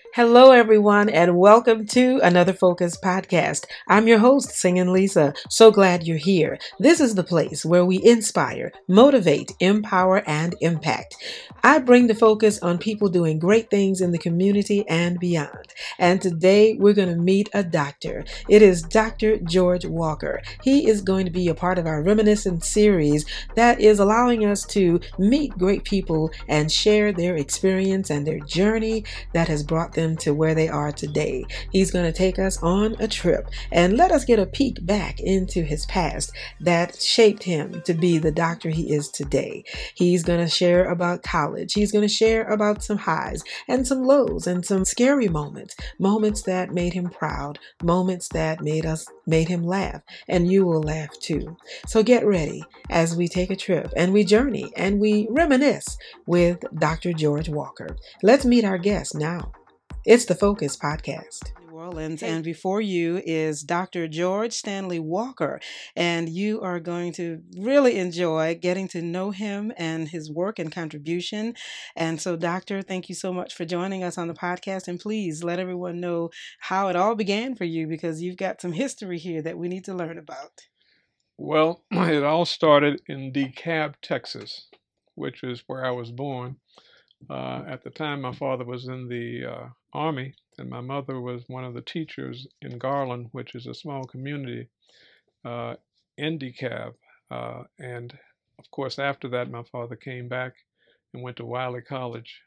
Hello, everyone, and welcome to another Focus podcast. I'm your host, Singing Lisa. So glad you're here. This is the place where we inspire, motivate, empower, and impact. I bring the focus on people doing great things in the community and beyond. And today we're going to meet a doctor. It is Dr. George Walker. He is going to be a part of our Reminiscent series that is allowing us to meet great people and share their experience and their journey that has brought them to where they are today. He's going to take us on a trip and let us get a peek back into his past that shaped him to be the doctor he is today. He's going to share about college. He's going to share about some highs and some lows and some scary moments, moments that made him proud, moments that made him laugh, and you will laugh too. So get ready as we take a trip and we journey and we reminisce with Dr. George Walker. Let's meet our guest now. It's the Focus Podcast. New Orleans, and before you is Dr. George Stanley Walker, and you are going to really enjoy getting to know him and his work and contribution. And so, Doctor, thank you so much for joining us on the podcast, and please let everyone know how it all began for you, because you've got some history here that we need to learn about. Well, it all started in DeKalb, Texas, which is where I was born. At the time, my father was in the Army, and my mother was one of the teachers in Garland, which is a small community uh, in DeKalb. And of course, after that, my father came back and went to Wiley College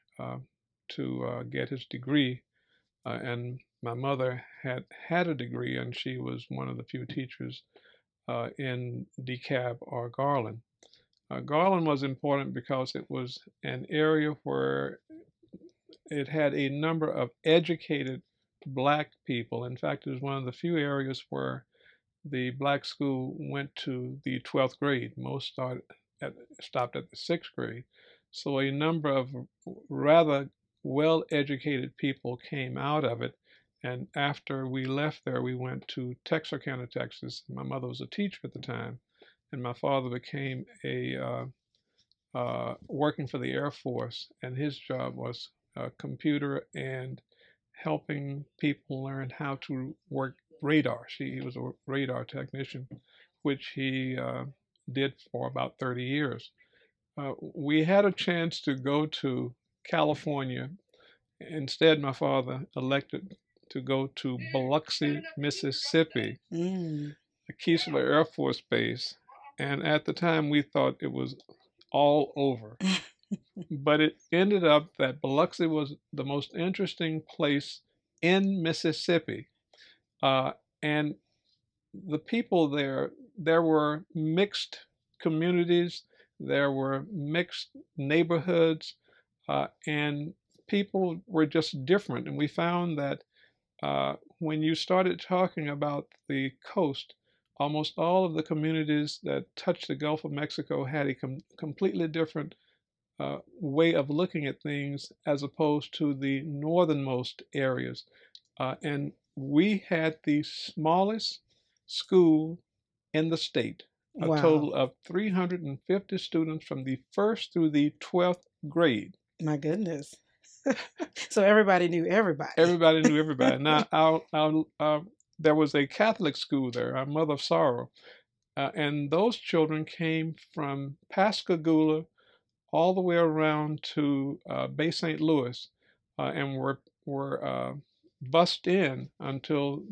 to get his degree. And my mother had a degree, and she was one of the few teachers in DeKalb or Garland. Garland was important because it was an area where it had a number of educated black people. In fact, it was one of the few areas where the black school went to the 12th grade. Most stopped at the 6th grade. So a number of rather well-educated people came out of it. And after we left there, we went to Texarkana, Texas. My mother was a teacher at the time, and my father became working for the Air Force, and his job was computer and helping people learn how to work radar. He was a radar technician, which he did for about 30 years. We had a chance to go to California. Instead, my father elected to go to Biloxi, Mississippi, the Keesler Air Force Base. And at the time, we thought it was all over. But it ended up that Biloxi was the most interesting place in Mississippi. And the people there were mixed communities, there were mixed neighborhoods, and people were just different. And we found that when you started talking about the coast, almost all of the communities that touched the Gulf of Mexico had a completely different way of looking at things as opposed to the northernmost areas. And we had the smallest school in the state, a Wow. total of 350 students from the first through the 12th grade. My goodness. So everybody knew everybody. Everybody knew everybody. Now, there was a Catholic school there, our Mother of Sorrow, and those children came from Pascagoula all the way around to Bay St. Louis, and were bussed in until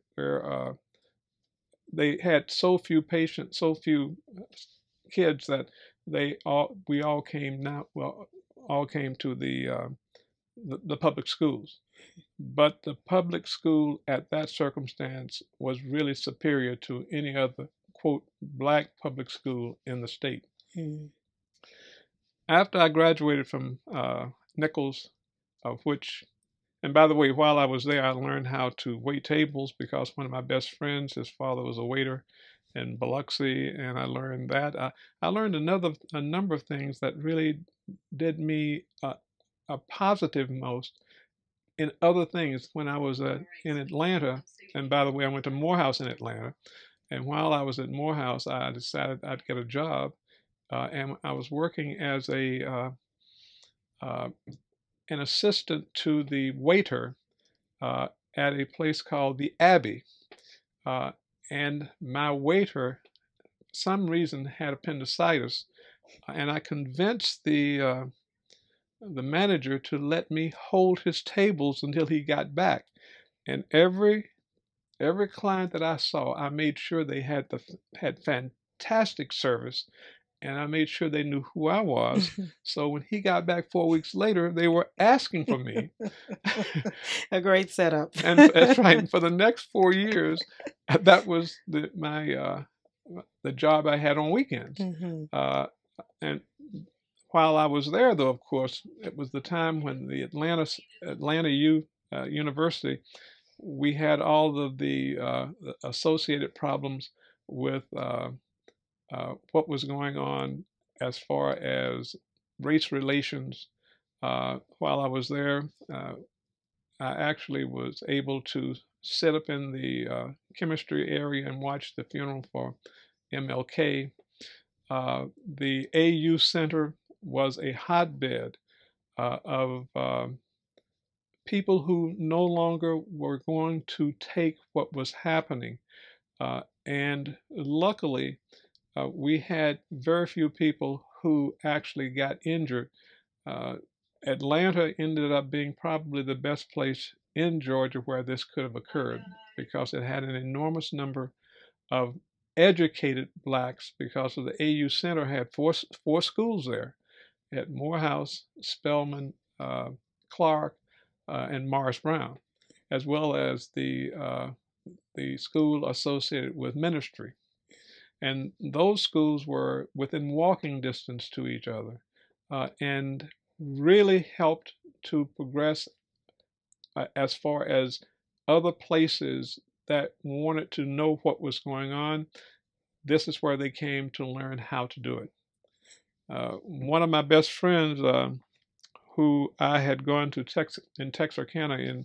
they had so few patients, so few kids that we all came all came to the public schools. But the public school at that circumstance was really superior to any other, quote, black public school in the state. Mm. After I graduated from Nichols, which, and by the way, while I was there, I learned how to wait tables because one of my best friends, his father was a waiter in Biloxi, and I learned that. I learned a number of things that really did me a positive most in other things when I was in Atlanta. And by the way, I went to Morehouse in Atlanta. And while I was at Morehouse, I decided I'd get a job. And I was working as a an assistant to the waiter uh, at a place called the Abbey. Uh, and my waiter, some reason, had appendicitis, and I convinced the manager to let me hold his tables until he got back. And every client that I saw, I made sure they had fantastic service, and I made sure they knew who I was. So when he got back 4 weeks later, they were asking for me. A great setup. And that's right. And for the next 4 years, that was the job I had on weekends. And while I was there, though, of course, it was the time when the Atlanta University, we had all of the associated problems with what was going on as far as race relations. While I was there, I actually was able to sit up in the chemistry area and watch the funeral for MLK. The AU Center was a hotbed of people who no longer were going to take what was happening. And luckily, we had very few people who actually got injured. Atlanta ended up being probably the best place in Georgia where this could have occurred because it had an enormous number of educated blacks because of the AU Center had four schools there. It had Morehouse, Spelman, Clark, and Morris Brown, as well as the school associated with ministry. And those schools were within walking distance to each other and really helped to progress as far as other places that wanted to know what was going on. This is where they came to learn how to do it. One of my best friends, who I had gone to in Texarkana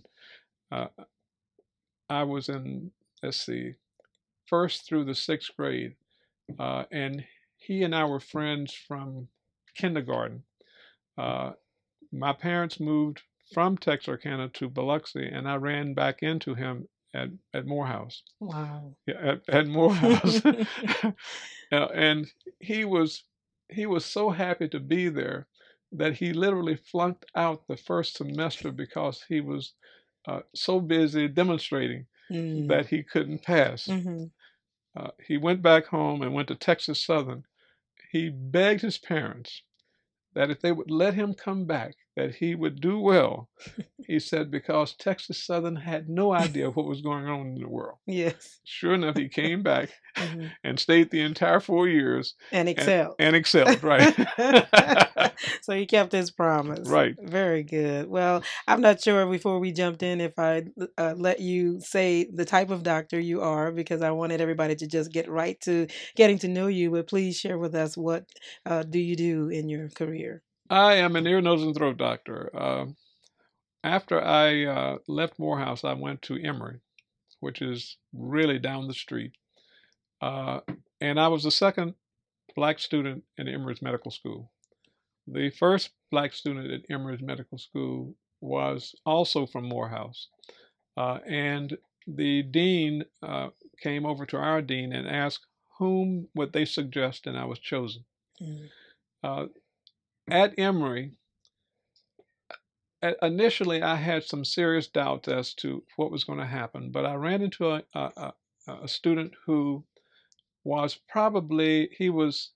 I was in, let's see, first through the sixth grade, and he and I were friends from kindergarten. My parents moved from Texarkana to Biloxi, and I ran back into him at Morehouse. Wow. Yeah, at Morehouse. And he was so happy to be there that he literally flunked out the first semester because he was so busy demonstrating that he couldn't pass. He went back home and went to Texas Southern. He begged his parents that if they would let him come back, that he would do well. He said because Texas Southern had no idea what was going on in the world. Yes. Sure enough, he came back and stayed the entire 4 years. And excelled. And excelled, right. So he kept his promise. Right. Very good. Well, I'm not sure before we jumped in if I let you say the type of doctor you are, because I wanted everybody to just get right to getting to know you. But please share with us, what do you do in your career? I am an ear, nose, and throat doctor. After I left Morehouse, I went to Emory, which is really down the street. And I was the second black student in Emory's medical school. The first black student at Emory's medical school was also from Morehouse. And the dean came over to our dean and asked whom would they suggest, and I was chosen. At Emory, initially I had some serious doubts as to what was going to happen, but I ran into a student who was probably, he was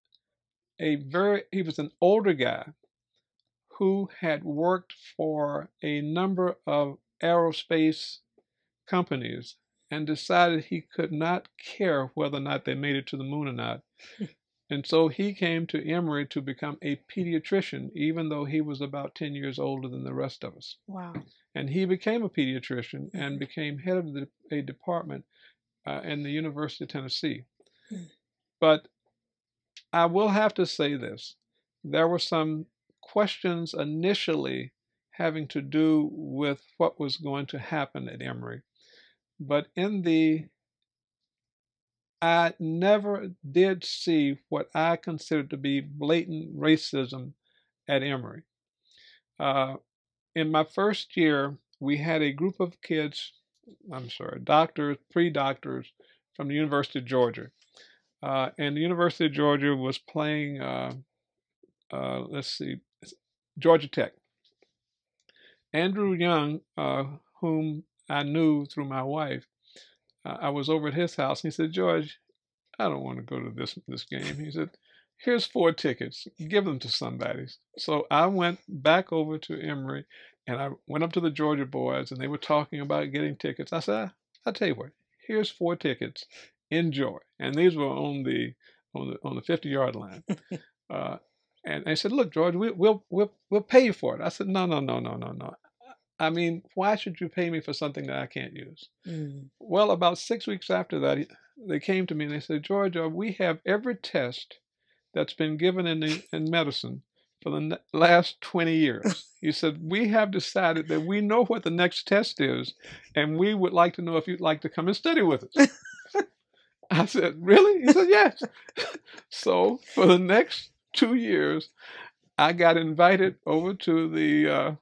an older guy who had worked for a number of aerospace companies and decided he could not care whether or not they made it to the moon or not. And so he came to Emory to become a pediatrician, even though he was about 10 years older than the rest of us. Wow. And he became a pediatrician and became head of a department in the University of Tennessee. But I will have to say this. There were some questions initially having to do with what was going to happen at Emory. But I never did see what I considered to be blatant racism at Emory. in my first year, we had a group of kids, I'm sorry, doctors, pre-doctors from the University of Georgia. And the University of Georgia was playing, let's see, Georgia Tech. Andrew Young, whom I knew through my wife, I was over at his house, and he said, George, I don't want to go to this game. He said, here's 4 tickets. Give them to somebody. So I went back over to Emory, and I went up to the Georgia boys, and they were talking about getting tickets. I said, I'll tell you what, here's 4 tickets. Enjoy. And these were on the 50-yard line. And they said, look, George, we'll pay you for it. I said, no, no, no, no, no, no. I mean, why should you pay me for something that I can't use? Well, about 6 weeks after that, they came to me and they said, George, we have every test that's been given in medicine for the last 20 years. He said, we have decided that we know what the next test is, and we would like to know if you'd like to come and study with us. I said, really? He said, yes. So for the next 2 years, I got invited over to the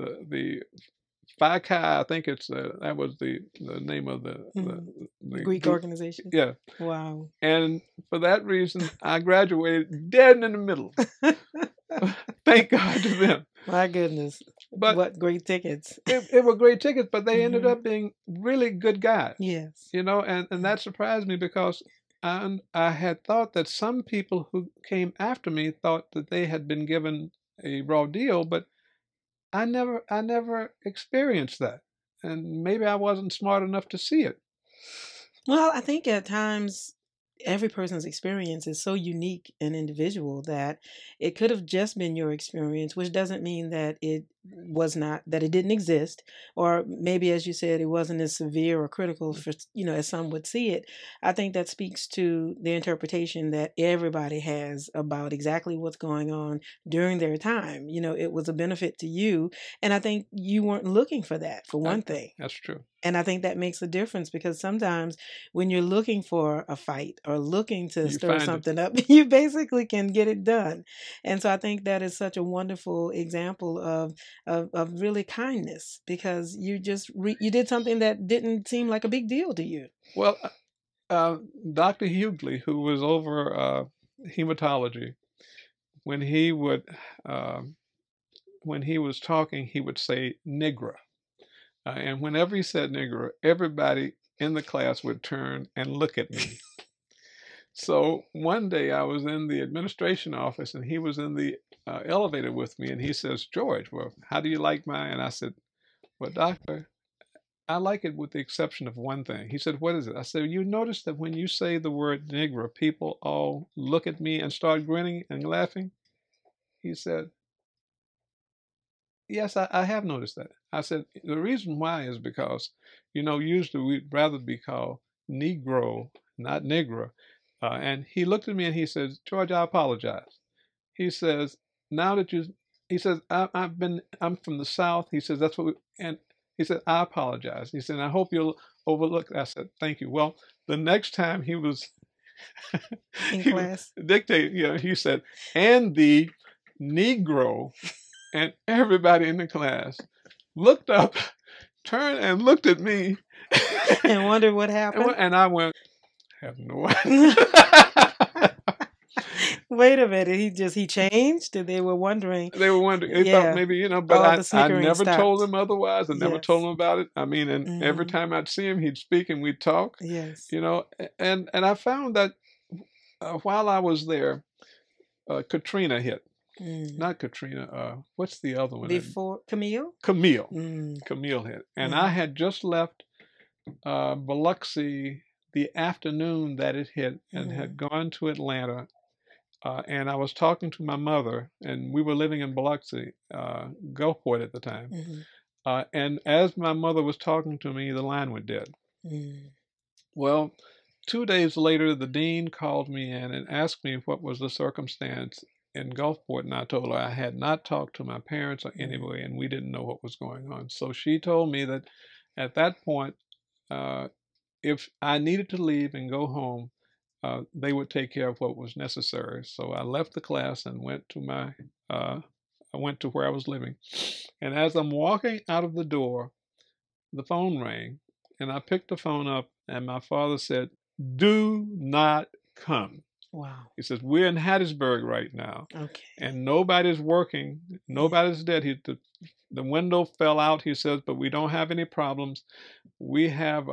Phi Chi, I think that was the name of the Greek group. organization. Yeah. Wow. And for that reason, I graduated dead in the middle. Thank God to them. My goodness. But what great tickets. It were great tickets, but they ended up being really good guys. Yes. You know, and that surprised me because I had thought that some people who came after me thought that they had been given a raw deal, but I never experienced that. And maybe I wasn't smart enough to see it. Well, I think at times every person's experience is so unique and individual that it could have just been your experience, which doesn't mean that it didn't exist, or maybe, as you said, it wasn't as severe or critical for, as some would see it. I think that speaks to the interpretation that everybody has about exactly what's going on during their time. It was a benefit to you, and I think you weren't looking for that, for one thing. That's true. And I think that makes a difference, because sometimes when you're looking for a fight or looking to stir something up, you basically can get it done. And so I think that is such a wonderful example of really kindness, because you just you did something that didn't seem like a big deal to you. Well, Dr. Hughley, who was over hematology, when he was talking, he would say "nigra." And whenever he said "nigger," everybody in the class would turn and look at me. So one day I was in the administration office, and he was in the elevator with me, and he says, George, well, how do you like mine? And I said, well, doctor, I like it with the exception of one thing. He said, what is it? I said, you notice that when you say the word "nigger," people all look at me and start grinning and laughing? He said, yes, I have noticed that. I said, the reason why is because, usually we'd rather be called Negro, not Negro. And he looked at me and he says, George, I apologize. He says, he says, I'm from the South. He says, that's what and he said, I apologize. He said, I hope you'll overlook. I said, thank you. Well, the next time he was in class dictating, he said, and the Negro. And everybody in the class looked up, turned and looked at me. And wondered what happened. And I went, I have no idea. Wait a minute, he changed? They were wondering. They were wondering. They thought maybe, but I never told them otherwise. I never told them about it. I mean, and every time I'd see him, he'd speak and we'd talk. Yes. And I found that while I was there, Katrina hit. Not Katrina. What's the other one? Before Camille? Camille. Camille hit. And I had just left Biloxi the afternoon that it hit, and had gone to Atlanta. And I was talking to my mother, and we were living in Biloxi, Gulfport at the time. And as my mother was talking to me, the line went dead. Well, 2 days later, the dean called me in and asked me what was the circumstance in Gulfport, and I told her I had not talked to my parents or anybody, and we didn't know what was going on. So she told me that at that point, if I needed to leave and go home, they would take care of what was necessary. So I left the class and went to my I went to where I was living. And as I'm walking out of the door, the phone rang, and I picked the phone up, and my father said, "Do not come." Wow. He says, "We're in Hattiesburg right now, Okay. and nobody's working. Nobody's dead." The window fell out, he says, "but we don't have any problems. We have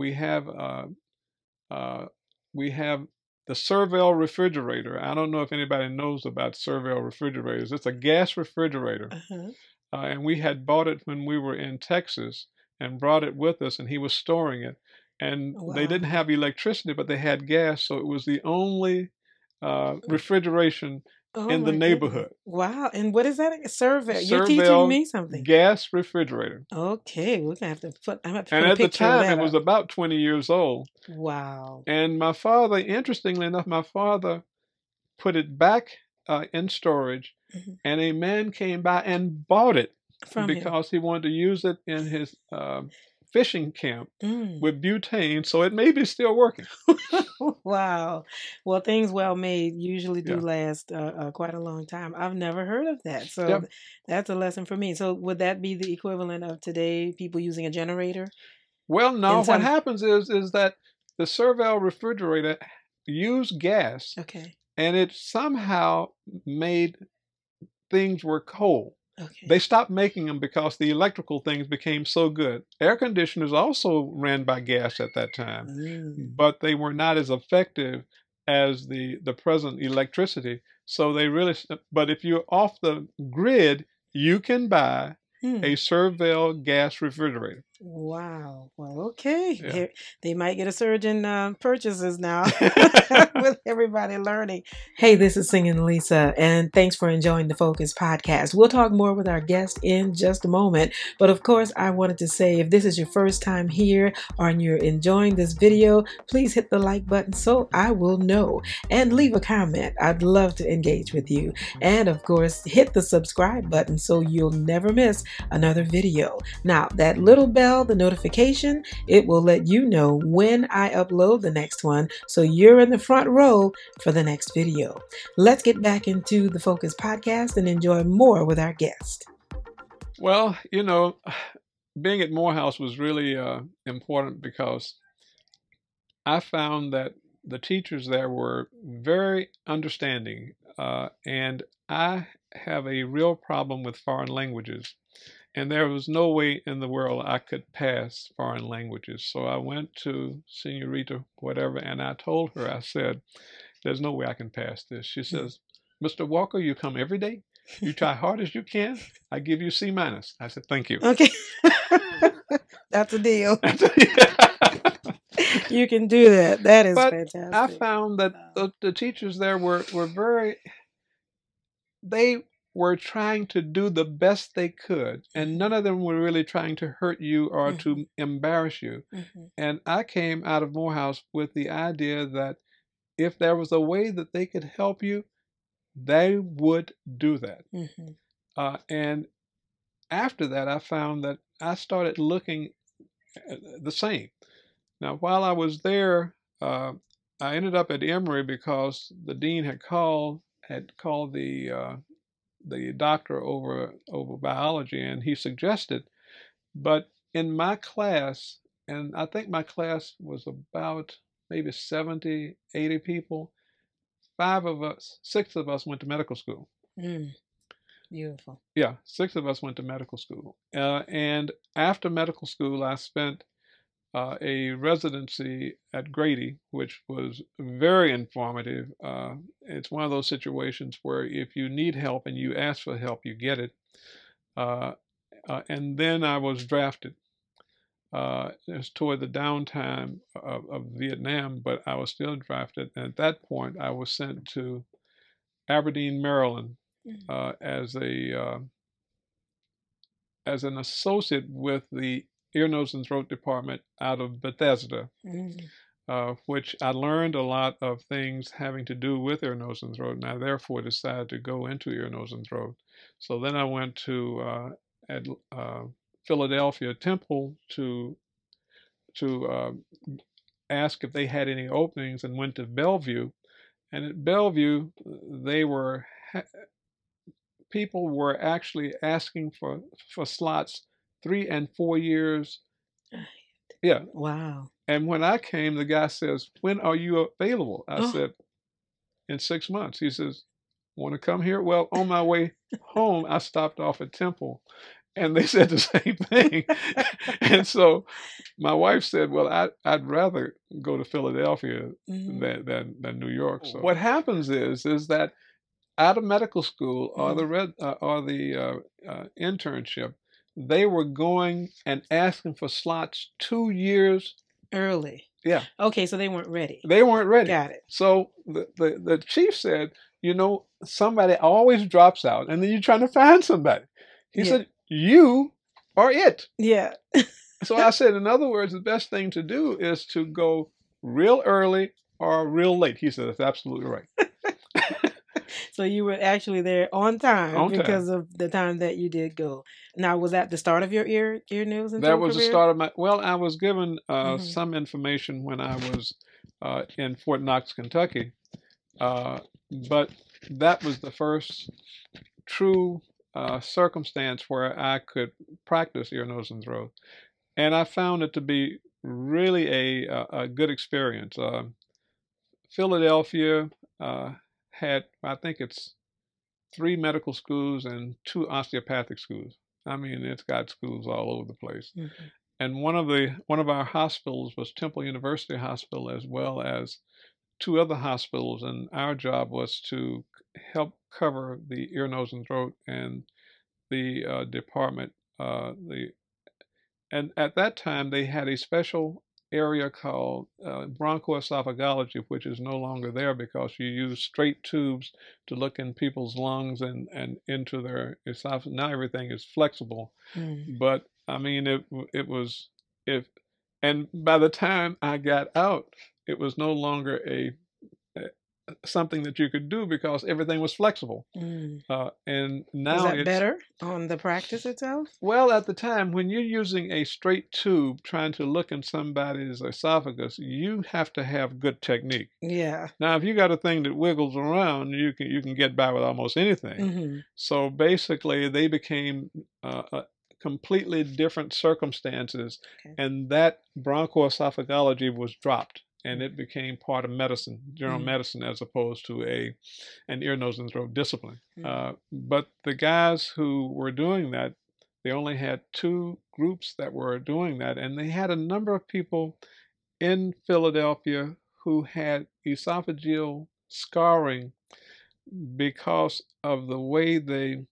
we have the Serval refrigerator." I don't know if anybody knows about Serval refrigerators. It's a gas refrigerator. Uh-huh. And we had bought it when we were in Texas and brought it with us, and he was storing it. And they didn't Wow. have electricity, but they had gas, so it was the only refrigeration Oh in the my goodness. neighborhood. Wow. And what is that? Survey. You're teaching Serval me something. gas refrigerator. Okay, we're gonna have to put. I'm gonna have to And put a at the picture of time, that it was up. about 20 years old. Wow. And my father, interestingly enough, my father put it back in storage, Mhm. and a man came by and bought it From him. because he wanted to use it in his fishing camp Mm. with butane, so it may be still working. Wow. Well, things well made usually do Yeah. last quite a long time. I've never heard of that. So Yep. that's a lesson for me. So would that be the equivalent of today, people using a generator? Well, no, In what some. happens is that the Serval refrigerator used gas, Okay. and it somehow made things were cold. Okay. They stopped making them because the electrical things became so good. Air conditioners also ran by gas at that time, Mm. but they were not as effective as the present electricity. So they really, but if you're off the grid, you can buy Hmm. a Serval gas refrigerator. Wow. Well, okay. Yeah. They might get a surge in purchases now with everybody learning. Hey, this is Singing Lisa, and thanks for enjoying the Focus podcast. We'll talk more with our guest in just a moment. But of course, I wanted to say if this is your first time here or you're enjoying this video, please hit the like button so I will know. And leave a comment. I'd love to engage with you. And of course, hit the subscribe button so you'll never miss another video. Now, that little bell, the notification, it will let you know when I upload the next one, so you're in the front row for the next video. Let's get back into the Focus podcast and enjoy more with our guest. Well, being at Morehouse was really important because I found that the teachers there were very understanding, and I have a real problem with foreign languages. And there was no way in the world I could pass foreign languages. So I went to Senorita, whatever, and I told her, I said, "There's no way I can pass this." She says, "Mr. Walker, you come every day. You try hard as you can. I give you C minus." I said, "Thank you." Okay. That's a deal. You can do that. That is But fantastic. I found that the teachers there were very, they were trying to do the best they could, and none of them were really trying to hurt you or to embarrass you. And I came out of Morehouse with the idea that if there was a way that they could help you, they would do that. And after that, I found that I started looking the same. Now, while I was there, I ended up at Emory because the dean had called the doctor over biology, and he suggested. But in my class, and I think my class was about maybe 70, 80 people, 6 of us went to medical school. Beautiful. Yeah, 6 of us went to medical school. And after medical school, I spent a residency at Grady, which was very informative. It's one of those situations where if you need help and you ask for help, you get it. And then I was drafted. It was toward the downtime of Vietnam, but I was still drafted. And at that point, I was sent to Aberdeen, Maryland, as an associate with the ear, nose, and throat department out of Bethesda, which I learned a lot of things having to do with ear, nose, and throat, and I therefore decided to go into ear, nose, and throat. So then I went to Philadelphia Temple to ask if they had any openings, and went to Bellevue. And at Bellevue, they were people were actually asking for slots 3 and 4 years. Yeah. Wow. And when I came, the guy says, "When are you available?" I Oh, said, "In 6 months." He says, "Want to come here?" Well, on my way home, I stopped off at Temple, and they said the same thing. And so my wife said, "Well, I'd rather go to Philadelphia mhm, than New York." So what happens is that out of medical school or mhm. the internship, they were going and asking for slots 2 years. Early. Yeah, Okay, so they weren't ready. they weren't ready. Got it. So the chief said, somebody always drops out, and then you're trying to find somebody. He Yeah. said, "You are it." Yeah. So I said, in other words, the best thing to do is to go real early or real late. He said, "That's absolutely right." So you were actually there on time On time. because of the time that you did go. Now, was that the start of your ear, nose, and That throat was the career? start of well, I was given Hmm. some information when I was in Fort Knox, Kentucky, uh, but that was the first true circumstance where I could practice ear, nose, and throat. And I found it to be really a good experience. Philadelphia had, I think it's 3 medical schools and 2 osteopathic schools. I mean, it's got schools all over the place. Hmm. And one of our hospitals was Temple University Hospital, as well as 2 other hospitals. And our job was to help cover the ear, nose, and throat and the department. The And at that time, they had a special area called bronchoesophagology, which is no longer there because you use straight tubes to look in people's lungs and into their esophagus. Now everything is flexible, Mm. but I mean, it was if, and by the time I got out, it was no longer a something that you could do because everything was flexible. Mm. And Was now that it's better on the practice itself? well, at the time, when you're using a straight tube trying to look in somebody's esophagus, you have to have good technique. Yeah. Now, if you got a thing that wiggles around, you can get by with almost anything. Hmm. So basically, they became completely different circumstances, Okay. and that bronchoesophagology was dropped, and it became part of medicine, general Mm. medicine, as opposed to an ear, nose, and throat discipline. Mm. But the guys who were doing that, they only had 2 groups that were doing that, and they had a number of people in Philadelphia who had esophageal scarring because of the way they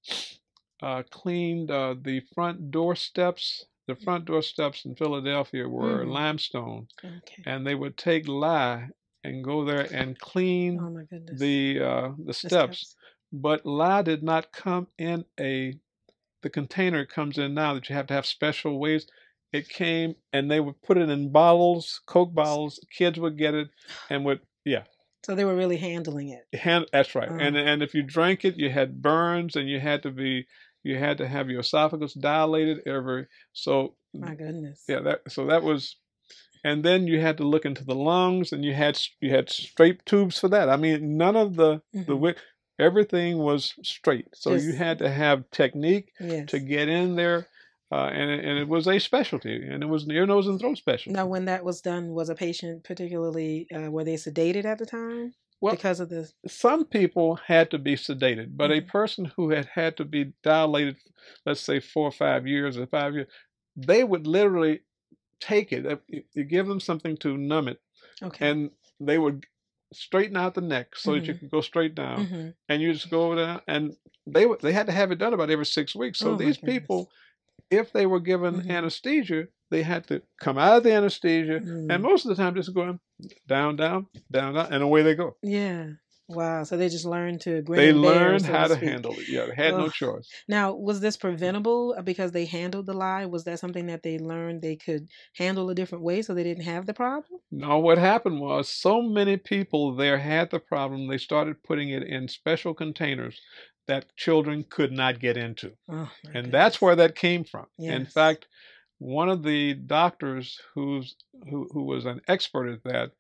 cleaned the front door steps. The front door steps in Philadelphia were Mm. limestone, Okay. and they would take lye and go there and clean Oh my goodness. the The steps. steps. But lye did not come in the container it comes in now that you have to have special ways. It came and they would put it in bottles, Coke bottles. Kids would get it and would, yeah. So they were really handling it. That's right. And Oh, and if you drank it, you had burns, and you had to have your esophagus dilated every. So my goodness. yeah, that was. And then you had to look into the lungs, and you had straight tubes for that. I mean, none of the Hmm. everything was straight. So you Just, had to have technique to yes. get in there, and it was a specialty, and it was an ear, nose, and throat Now, specialty. when that was done, was a patient particularly, were they sedated at the time Well, because of the? some people had to be sedated, but a Mhm. person who had to be dilated, let's say 4 or 5 years or 5 years, they would literally take it. You give them something to numb it, Okay. and they would straighten out the neck so that you Hmm. could go straight down, Hmm. and you just go down, and they had to have it done about every 6 weeks. So Oh my these goodness. people, if they were given Hmm. anesthesia, they had to come out of the anesthesia, and Mm. most of the time just going down, down, down, down, and away they go. Yeah. Wow. So they just learned to grin They and bear, learned so how to to speak. handle it. Yeah, they had no Oh. choice. Now, was this preventable because they handled the lie? Was that something that they learned they could handle a different way so they didn't have the problem? No, what happened was so many people there had the problem, they started putting it in special containers that children could not get into. Oh my And that's goodness. where that came from. In Yes. fact, one of the doctors who was an expert at that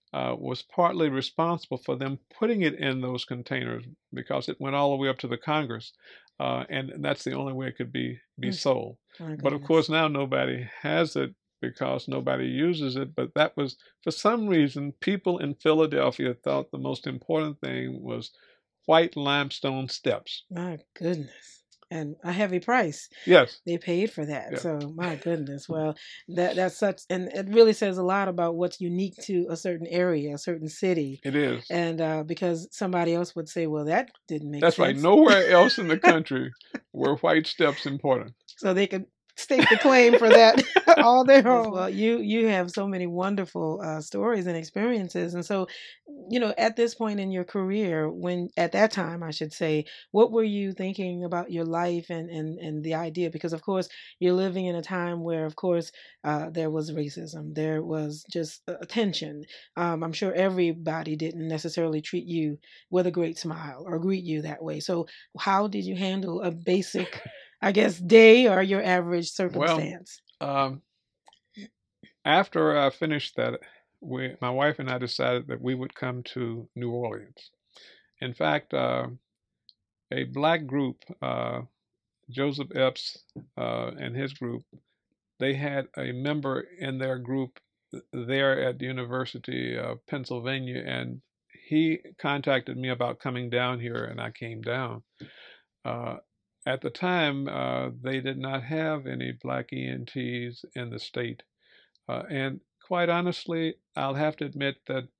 was partly responsible for them putting it in those containers because it went all the way up to the Congress, and that's the only way it could be sold. My But of goodness. course, now nobody has it because nobody uses it. But that was, for some reason, people in Philadelphia thought the most important thing was white limestone steps. My goodness. And a heavy price. Yes. They paid for that. Yeah. So my goodness. Well, that's such, and it really says a lot about what's unique to a certain area, a certain city. It is. And because somebody else would say, well, that didn't make That's sense. right. Nowhere else in the country were white steps important. So they could stake the claim for that all their own. Well, you have so many wonderful stories and experiences, and so at this point in your career, when at that time I should say, what were you thinking about your life and the idea? Because of course you're living in a time where, of course, there was racism, there was just tension. I'm sure everybody didn't necessarily treat you with a great smile or greet you that way. So how did you handle a basic, I guess, day or your average circumstance? Well, after I finished that, my wife and I decided that we would come to New Orleans. In fact, a black group, Joseph Epps and his group, they had a member in their group there at the University of Pennsylvania, and he contacted me about coming down here, and I came down. At the time, they did not have any black ENTs in the state. And quite honestly, I'll have to admit that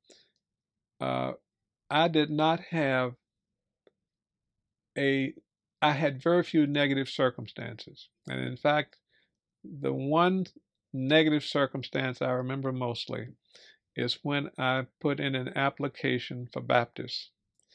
I did not have I had very few negative circumstances. And in fact, the one negative circumstance I remember mostly is when I put in an application for Baptist.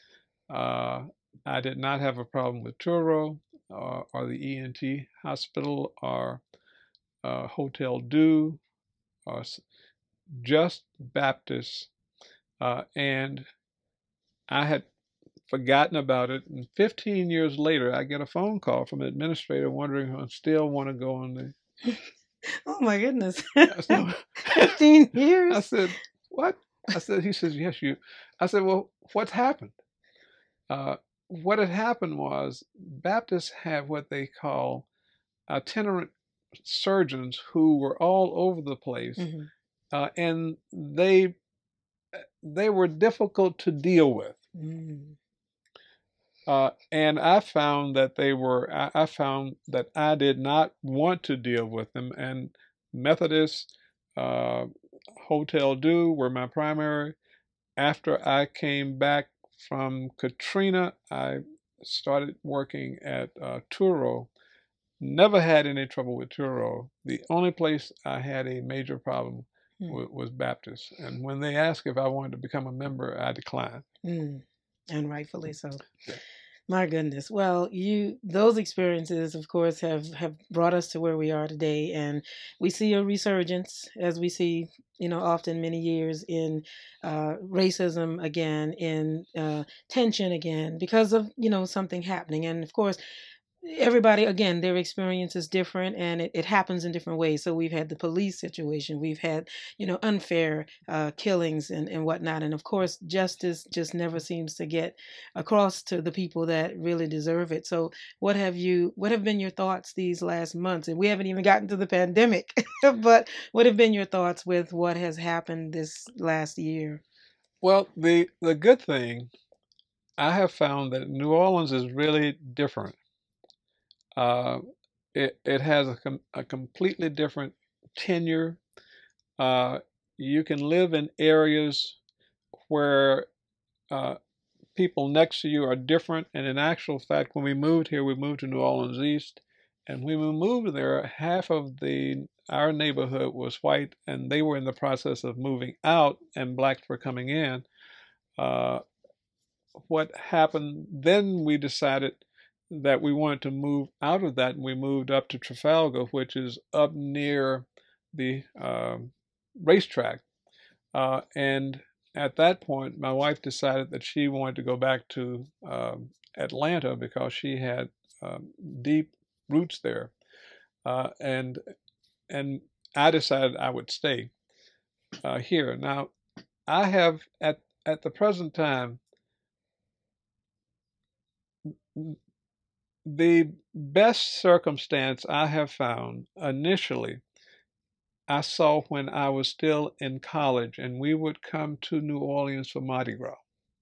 I did not have a problem with Touro or the ENT hospital or Hotel Dieu or just Baptist. And I had forgotten about it. And 15 years later, I get a phone call from an administrator wondering if I still want to go on the. Oh my goodness. 15 years? I said, what? He says, yes, you. I said, well, what's happened? What had happened was Baptists have what they call itinerant surgeons who were all over the place, and they were difficult to deal with. And I found that I found that I did not want to deal with them. And Methodist, Hotel Dieu were my primary. After I came back from Katrina, I started working at Touro. Never had any trouble with Touro. The only place I had a major problem was Baptist. And when they asked if I wanted to become a member, I declined. And rightfully so. Yeah. My goodness. Well, those experiences, of course, have brought us to where we are today, and we see a resurgence, as we see, often many years, in racism again, in tension again, because of something happening. And of course, everybody, again, their experience is different, and it happens in different ways. So we've had the police situation, we've had unfair killings and whatnot, and of course justice just never seems to get across to the people that really deserve it. So what have been your thoughts these last months? And we haven't even gotten to the pandemic but what have been your thoughts with what has happened this last year? Well, the good thing, I have found that New Orleans is really different. It has a completely different tenure. You can live in areas where people next to you are different. And in actual fact, when we moved here, we moved to New Orleans East. And when we moved there, half of our neighborhood was white, and they were in the process of moving out, and blacks were coming in. What happened then, we decided that we wanted to move out of that, and we moved up to Trafalgar, which is up near the racetrack. And at that point, my wife decided that she wanted to go back to Atlanta because she had deep roots there. And I decided I would stay here. Now, I have at the present time the best circumstance I have found initially I saw when I was still in college and we would come to New Orleans for Mardi Gras.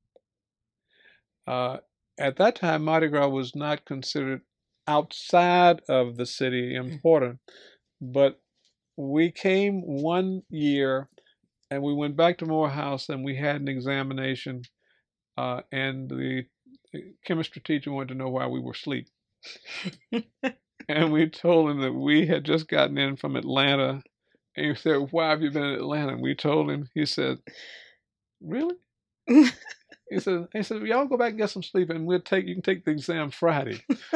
Uh, at that time, Mardi Gras was not considered outside of the city important, but we came one year and we went back to Morehouse and we had an examination, and the chemistry teacher wanted to know why we were asleep. And we told him that we had just gotten in from Atlanta. And he said, "Why have you been in Atlanta?" And we told him, he said, "Really?" He said, "Y'all go back and get some sleep and you can take the exam Friday."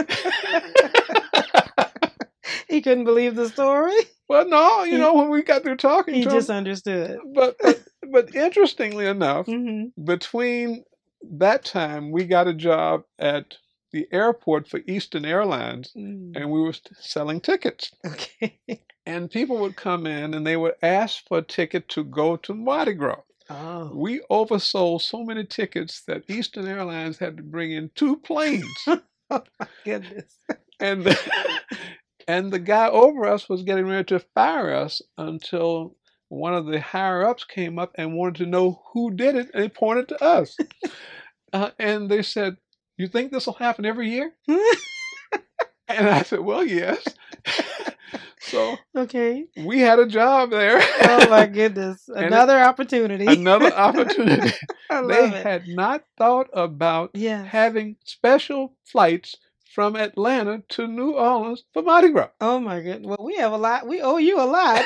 He couldn't believe the story. Well, no, when we got through talking He to just him, understood. but interestingly enough, Mm-hmm. between that time we got a job at the airport for Eastern Airlines, and we were selling tickets. Okay. And people would come in and they would ask for a ticket to go to Mardi Gras. Oh. We oversold so many tickets that Eastern Airlines had to bring in 2 planes. Oh my goodness. And and the guy over us was getting ready to fire us until one of the higher ups came up and wanted to know who did it, and they pointed to us. And they said, "You think this will happen every year?" And I said, "Well, yes." So okay, we had a job there. Oh my goodness. Another opportunity. Another opportunity. I love They it. had not thought about Yes. having special flights from Atlanta to New Orleans for Mardi Gras. Oh my goodness. Well, we have a lot. We owe you a lot.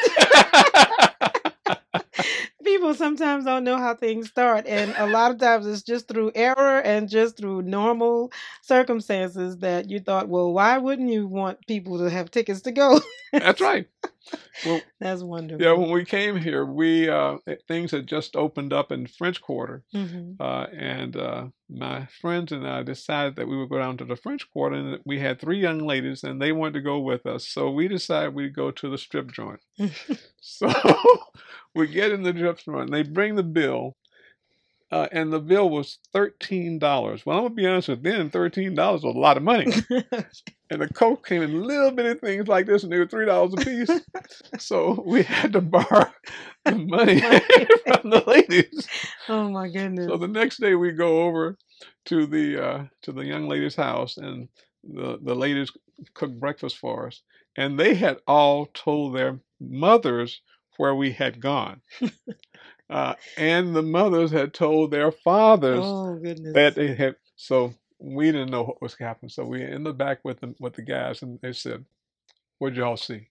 People sometimes don't know how things start, and a lot of times it's just through error and just through normal circumstances that you thought, well, why wouldn't you want people to have tickets to go? That's right. Well, That's wonderful. yeah, when we came here, things had just opened up in French Quarter, Mm-hmm. and my friends and I decided that we would go down to the French Quarter, and we had 3 young ladies, and they wanted to go with us. So we decided we'd go to the strip joint. So we get in the strip joint, and they bring the bill, and the bill was $13. Well, I'm gonna be honest with you, then $13 was a lot of money. And the Coke came in little bitty things like this, and they were $3 a piece. So we had to borrow the money from the ladies. Oh my goodness. So the next day we go over to the young lady's house, and the ladies cooked breakfast for us, and they had all told their mothers where we had gone. And the mothers had told their fathers that they had. So we didn't know what was happening. So we in the back with the guys, and they said, "What'd y'all see?"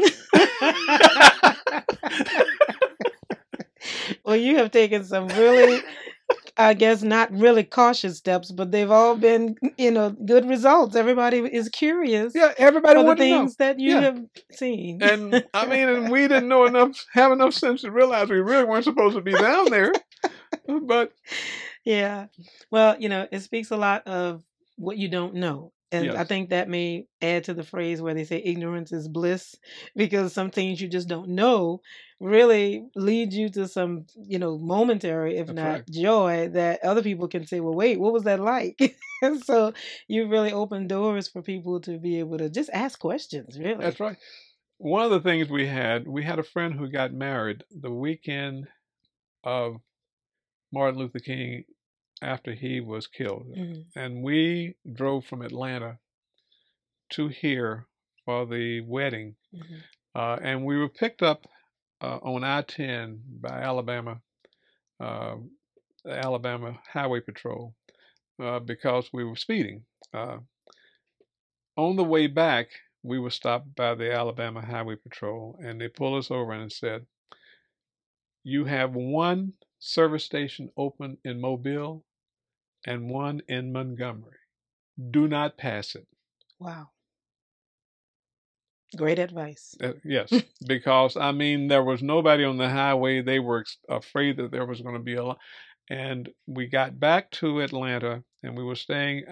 Well, you have taken some really, I guess, not really cautious steps, but they've all been, good results. Everybody is curious. Yeah, everybody for the wanted to know things that you have seen. And I mean, and we didn't have enough sense to realize we really weren't supposed to be down there. But yeah, well, it speaks a lot of what you don't know. And I think that may add to the phrase where they say ignorance is bliss, because some things you just don't know really lead you to some, momentary, if not joy, that other people can say, well, wait, what was that like? And so you really open doors for people to be able to just ask questions, really. That's right. One of the things we had a friend who got married the weekend of Martin Luther King after he was killed. Mm-hmm. And we drove from Atlanta to here for the wedding. Mm-hmm. And we were picked up on I-10 by Alabama Highway Patrol because we were speeding. On the way back, we were stopped by the Alabama Highway Patrol, and they pulled us over and said, "You have one service station open in Mobile and one in Montgomery. Do not pass it." Wow. Great advice. Yes, because I mean, there was nobody on the highway. They were afraid that there was going to be a lot. And we got back to Atlanta, and we were staying.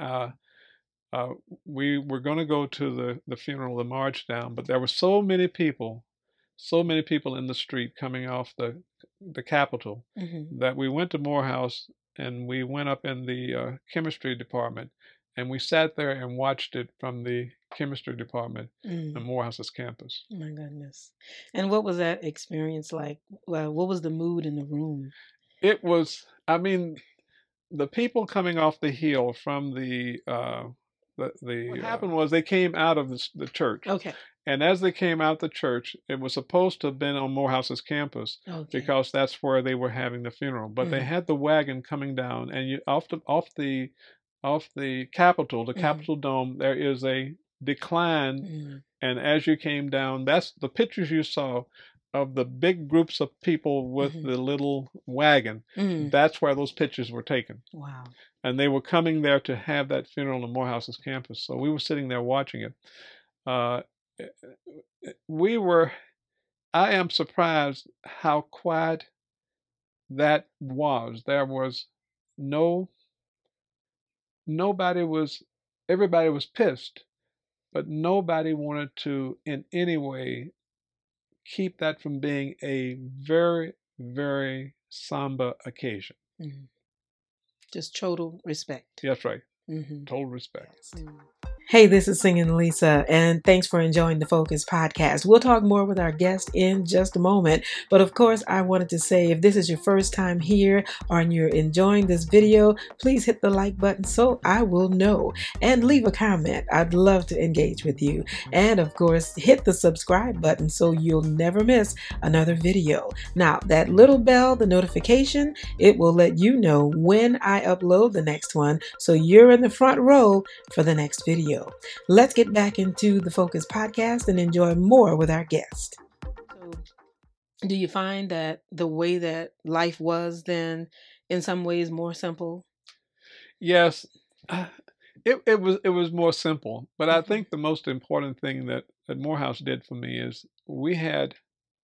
We were going to go to the funeral, the march down, but there were so many people in the street coming off the the Capitol, Mm-hmm. that we went to Morehouse and we went up in the chemistry department and we sat there and watched it from the chemistry department on Mm. Morehouse's campus. My goodness. And what was that experience like? Well, what was the mood in the room? It was, I mean, the people coming off the hill from the what happened was they came out of the church. Okay. And as they came out the church, it was supposed to have been on Morehouse's campus Okay. because that's where they were having the funeral. But they had the wagon coming down, and you off the Capitol, the Capitol Dome, there is a decline. And as you came down, that's the pictures you saw of the big groups of people with the little wagon. That's where those pictures were taken. Wow. And they were coming there to have that funeral on Morehouse's campus. So we were sitting there watching it. I am surprised how quiet that was. There was everybody was pissed, but nobody wanted to in any way keep that from being a very, very somber occasion. Just total respect. That's right. Total respect. Yes. Hey, this is Singing Lisa, and thanks for enjoying the Focus podcast. We'll talk more with our guest in just a moment. But of course, I wanted to say if this is your first time here or you're enjoying this video, please hit the like button so I will know. And leave a comment. I'd love to engage with you. And of course, hit the subscribe button so you'll never miss another video. Now, that little bell, the notification, it will let you know when I upload the next one so you're in the front row for the next video. Let's get back into the Focus podcast and enjoy more with our guest. So, do you find that the way that life was then, in some ways, more simple? Yes, it was more simple. But I think the most important thing that Morehouse did for me is we had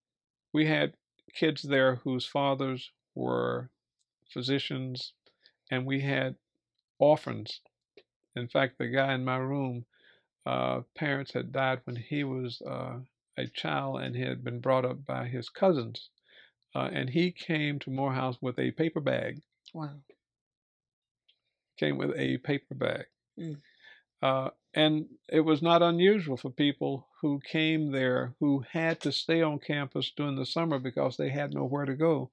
kids there whose fathers were physicians, and we had orphans. In fact, the guy in my room, parents had died when he was a child, and he had been brought up by his cousins. And he came to Morehouse with a paper bag. Wow. Came with a paper bag. And it was not unusual for people who came there who had to stay on campus during the summer because they had nowhere to go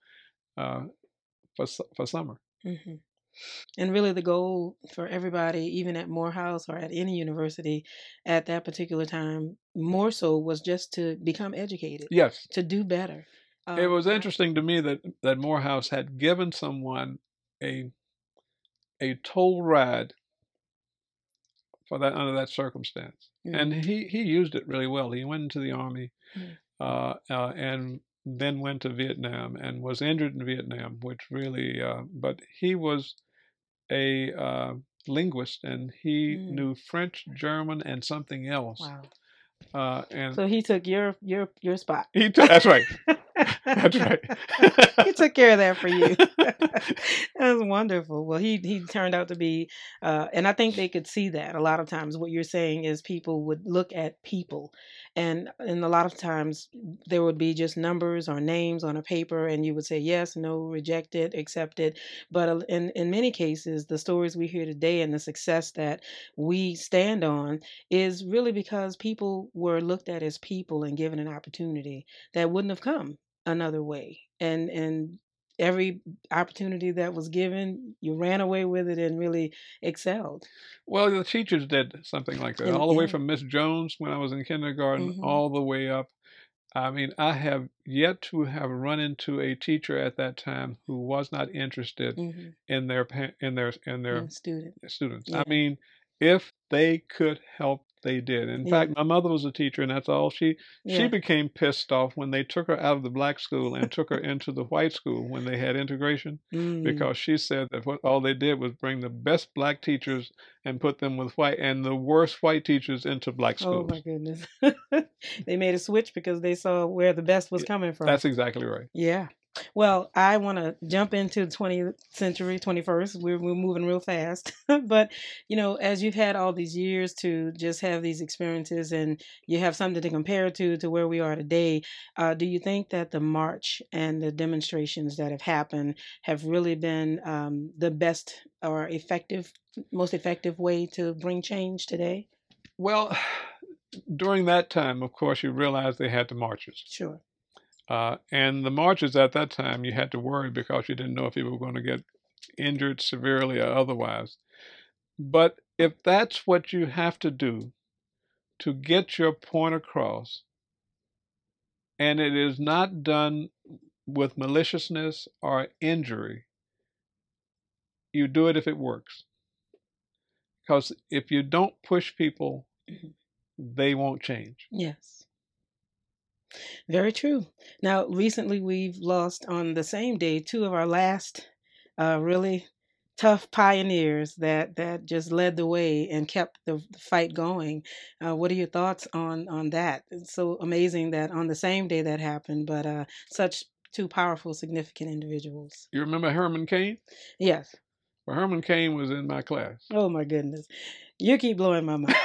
for summer. And really the goal for everybody, even at Morehouse or at any university at that particular time, more so was just to become educated. Yes. To do better. It was interesting to me that Morehouse had given someone a toll ride for that under that circumstance. And he used it really well. He went into the Army and then went to Vietnam and was injured in Vietnam, which really, but he was a linguist, and he knew French, German, and something else. Wow. And so he took your spot. That's right. That's right. He took care of that for you. That was wonderful. Well, he turned out to be, and I think they could see that. A lot of times what you're saying is people would look at people, and a lot of times there would be just numbers or names on a paper, and you would say yes, no, rejected, accepted. But in many cases, the stories we hear today and the success that we stand on is really because people were looked at as people and given an opportunity that wouldn't have come another way. And every opportunity that was given, you ran away with it and really excelled. Well, the teachers did something like that, all the way from Miss Jones when I was in kindergarten, all the way up. I mean, I have yet to have run into a teacher at that time who was not interested in their students. Yeah. I mean, if they could help, they did. In fact, my mother was a teacher, and that's all she became pissed off when they took her out of the black school and took her into the white school when they had integration, because she said that all they did was bring the best black teachers and put them with white, and the worst white teachers into black schools. Oh my goodness. They made a switch because they saw where the best was coming from. That's exactly right. Yeah. Well, I want to jump into the 20th century, 21st. We're moving real fast. But, as you've had all these years to just have these experiences and you have something to compare to where we are today, do you think that the march and the demonstrations that have happened have really been the best or most effective way to bring change today? Well, during that time, of course, you realized they had the marches. Sure. And the marches at that time, you had to worry because you didn't know if people were going to get injured severely or otherwise. But if that's what you have to do to get your point across, and it is not done with maliciousness or injury, you do it if it works. Because if you don't push people, they won't change. Yes. Very true. Now, recently we've lost on the same day two of our last really tough pioneers that just led the way and kept the fight going. What are your thoughts on that? It's so amazing that on the same day that happened, but such two powerful, significant individuals. You remember Herman Cain? Yes. Well, Herman Cain was in my class. Oh my goodness. You keep blowing my mind.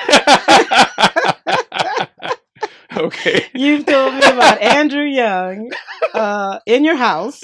Okay. You've told me about Andrew Young in your house.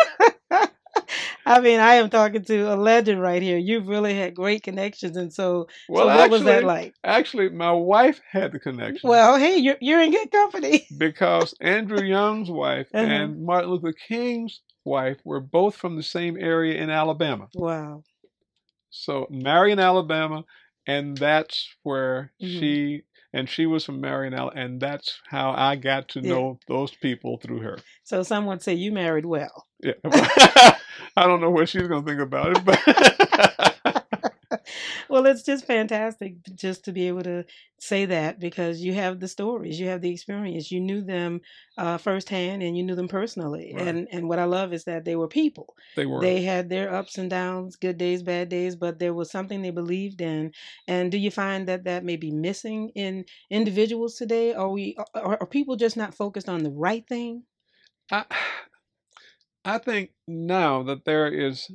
I mean, I am talking to a legend right here. You've really had great connections, and so what was that like? Actually, my wife had the connection. Well, hey, you're in good company. Because Andrew Young's wife and Martin Luther King's wife were both from the same area in Alabama. Wow. So Marion, Alabama, and that's where she was from Marion, Alabama, and that's how I got to know those people through her. So some would say you married well. Yeah. I don't know what she's going to think about it, but well, it's just fantastic just to be able to say that because you have the stories, you have the experience, you knew them firsthand, and you knew them personally. Right. And what I love is that they were people. They were. They had their ups and downs, good days, bad days, but there was something they believed in. And do you find that may be missing in individuals today? Are people just not focused on the right thing? I think now that there is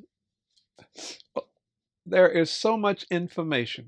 so much information,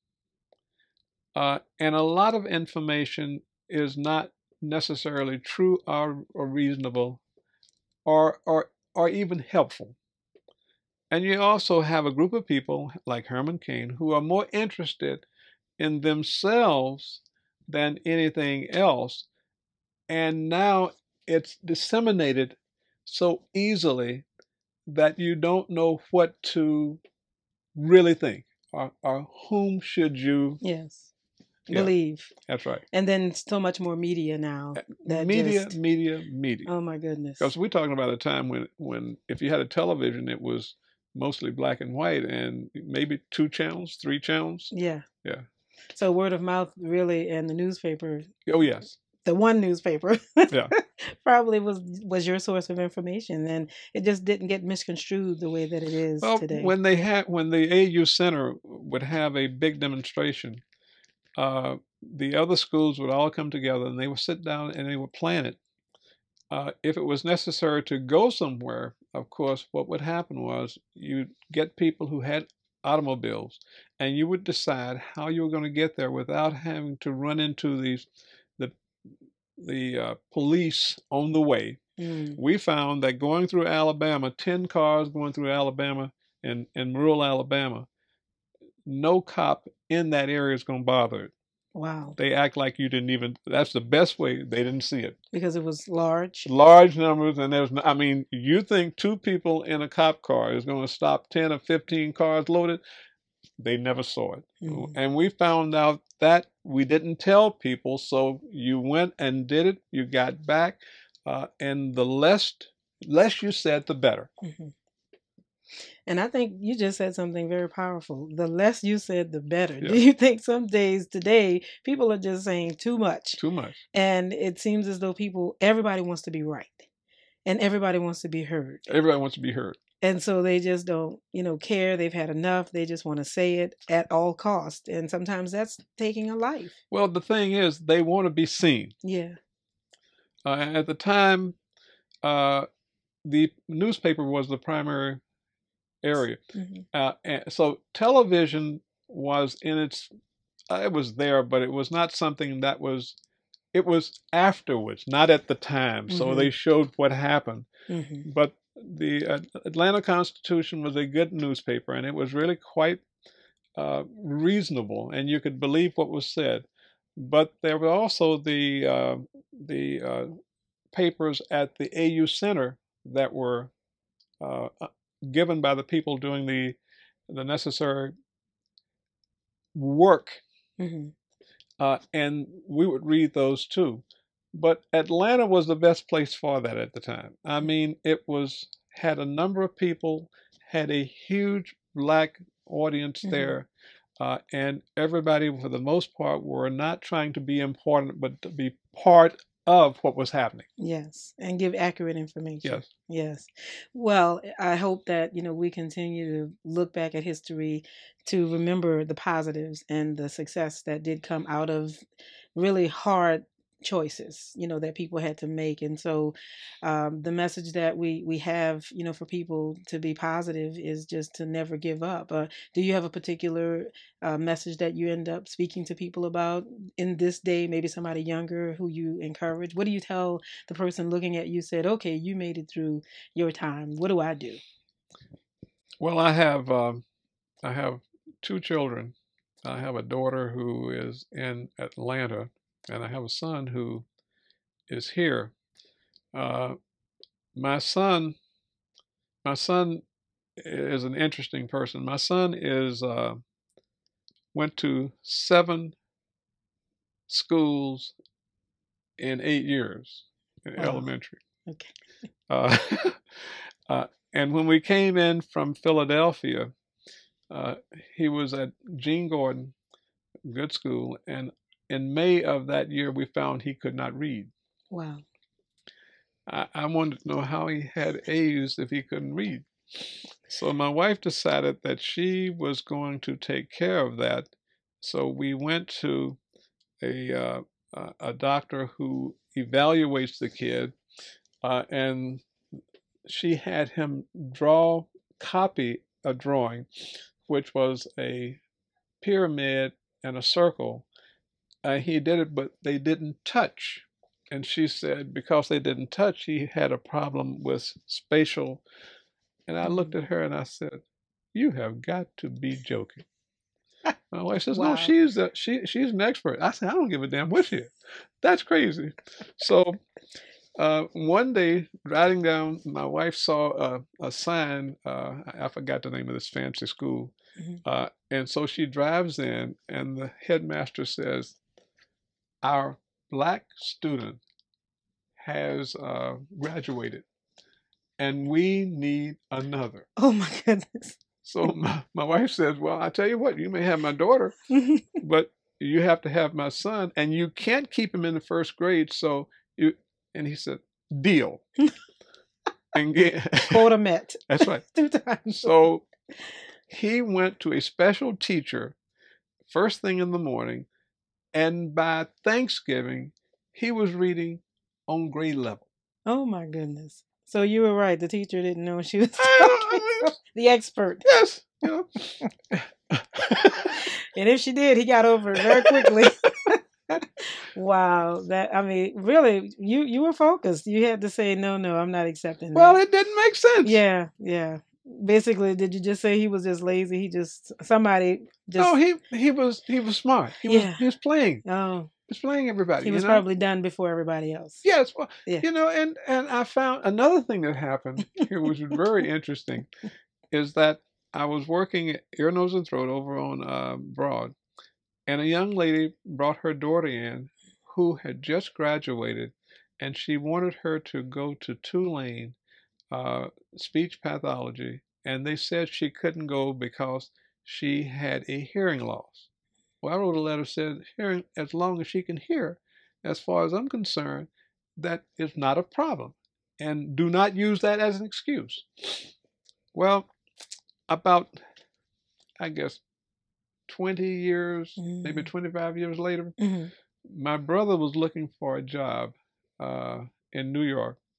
and a lot of information is not necessarily true or reasonable or even helpful. And you also have a group of people like Herman Cain who are more interested in themselves than anything else. And now it's disseminated so easily that you don't know what to really think or whom should you believe. That's right. And then so much more media now. Media. Oh my goodness. Because we're talking about a time when if you had a television, it was mostly black and white and maybe 2 channels, 3 channels. Yeah. Yeah. So word of mouth really, and the newspaper. Oh yes. The one newspaper. Yeah. Probably was your source of information, and it just didn't get misconstrued the way that it is today. When the AU Center would have a big demonstration, the other schools would all come together and they would sit down and they would plan it. If it was necessary to go somewhere, of course, what would happen was you'd get people who had automobiles, and you would decide how you were going to get there without having to run into the police on the way. We found that going through Alabama, 10 cars going through Alabama in rural Alabama, no cop in that area is going to bother it. Wow. They act like you didn't even, that's the best way. They didn't see it. Because it was large? Large numbers, and you think 2 people in a cop car is going to stop 10 or 15 cars loaded? They never saw it. And we found out that we didn't tell people, so you went and did it, you got back, and the less you said, the better. And I think you just said something very powerful. The less you said, the better. Yeah. Do you think some days today, people are just saying too much? Too much. And it seems as though everybody wants to be right. And everybody wants to be heard. Everybody wants to be heard. And so they just don't, care. They've had enough. They just want to say it at all costs. And sometimes that's taking a life. Well, the thing is, they want to be seen. Yeah. At the time, the newspaper was the primary area. Mm-hmm. And so television was in its, it was there, but it was not something that was, it was afterwards, not at the time. So Mm-hmm. they showed what happened. Mm-hmm. But the Atlanta Constitution was a good newspaper, and it was really quite reasonable, and you could believe what was said. But there were also the papers at the AU Center that were uh, uh, given by the people doing the necessary work, Mm-hmm. and we would read those too. But Atlanta was the best place for that at the time. I mean, it was had a number of people, had a huge black audience Mm-hmm. there, and everybody, for the most part, were not trying to be important, but to be part of what was happening. Yes, and give accurate information. Yes. Yes. Well, I hope that, we continue to look back at history to remember the positives and the success that did come out of really hard choices, that people had to make. And so the message that we have, for people to be positive is just to never give up. Do you have a particular message that you end up speaking to people about in this day, maybe somebody younger who you encourage? What do you tell the person looking at you, said, okay, you made it through your time? What do I do? Well, I have two children. I have a daughter who is in Atlanta, and I have a son who is here. Uh, my son, my son is an interesting person. My son is went to 7 schools in 8 years in Wow. elementary. Okay. Uh, and when we came in from Philadelphia, uh, he was at Gene Gordon, good school, and in May of that year, we found he could not read. Wow. I wanted to know how he had A's if he couldn't read. So my wife decided that she was going to take care of that. So we went to a a doctor who evaluates the kid, and she had him copy a drawing, which was a pyramid and a circle. He did it, but they didn't touch. And she said because they didn't touch, he had a problem with spatial. And I looked Mm. at her and I said, "You have got to be joking." My wife says, "No, Wow. she's an expert." I said, "I don't give a damn what she is. That's crazy." So one day, riding down, my wife saw a sign. I forgot the name of this fancy school. Mhm. And so she drives in, and the headmaster says, "Our black student has graduated, and we need another." Oh my goodness. So my wife says, "Well, I tell you what, you may have my daughter, but you have to have my son, and you can't keep him in the first grade." So you, and he said, "Deal." And get, Quota met. that's right. 2 times. So he went to a special teacher first thing in the morning, and by Thanksgiving, he was reading on grade level. Oh my goodness. So you were right. The teacher didn't know she was talking. I mean, The expert. yes, you know. And if she did, he got over it very quickly. Wow. Really, you were focused. You had to say, no, I'm not accepting Well, that. it didn't make sense. Yeah, yeah. Basically, did you just say he was just lazy? Somebody just. No, he was smart. Yeah. He was playing. Oh, He was playing everybody. he was probably done before everybody else. Yes, well, Yeah. and I found another thing that happened here, which was very interesting, is that I was working at Ear, Nose, and Throat over on Broad, and a young lady brought her daughter in who had just graduated, and she wanted her to go to Tulane speech pathology, and they said she couldn't go because she had a hearing loss. Well, I wrote a letter said, hearing as long as she can hear, as far as I'm concerned, that is not a problem, and do not use that as an excuse. Well, about I guess 20 years, maybe 25 years later, Mm-hmm. my brother was looking for a job in New York,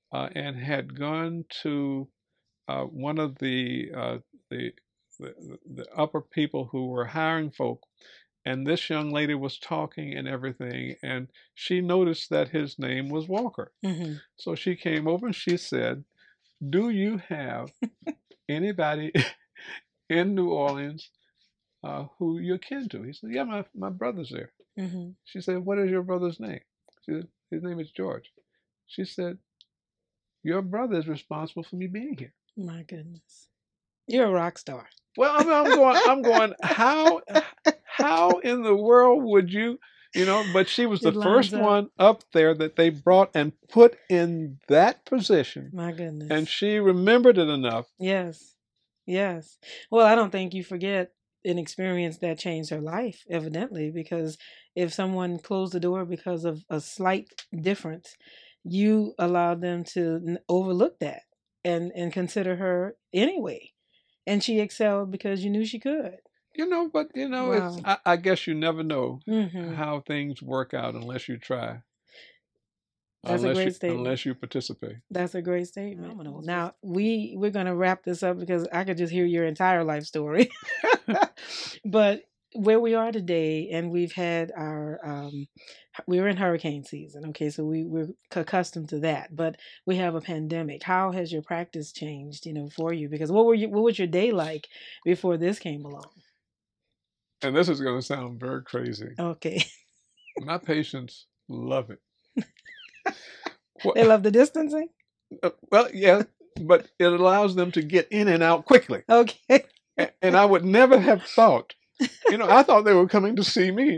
and had gone to one of the, the upper people who were hiring folk, and this young lady was talking and everything, and she noticed that his name was Walker. Mm-hmm. So she came over and she said, "Do you have anybody in New Orleans who you're kin to?" He said, "Yeah, my brother's there." Mm-hmm. She said, "What is your brother's name?" She said, "His name is George." She said, "Your brother is responsible for me being here." My goodness. You're a rock star. Well, I'm going, how in the world would you, but she was the It lines first up. one up there that they brought and put in that position. My goodness. And she remembered it enough. Yes. Yes. Well, I don't think you forget an experience that changed her life, evidently, because if someone closed the door because of a slight difference, you allowed them to overlook that and consider her anyway. And she excelled because you knew she could. But Wow. I guess you never know Mm-hmm. how things work out unless you try. That's a great statement. Unless you participate. That's a great statement. Phenomenal. Now we're gonna wrap this up because I could just hear your entire life story. But where we are today, and we've had our we're in hurricane season. Okay, so we're accustomed to that, but we have a pandemic. How has your practice changed? For you, because what was your day like before this came along? And this is going to sound very crazy. Okay. My patients love it. They love the distancing? Well, yeah, but it allows them to get in and out quickly. Okay. And I would never have thought, I thought they were coming to see me.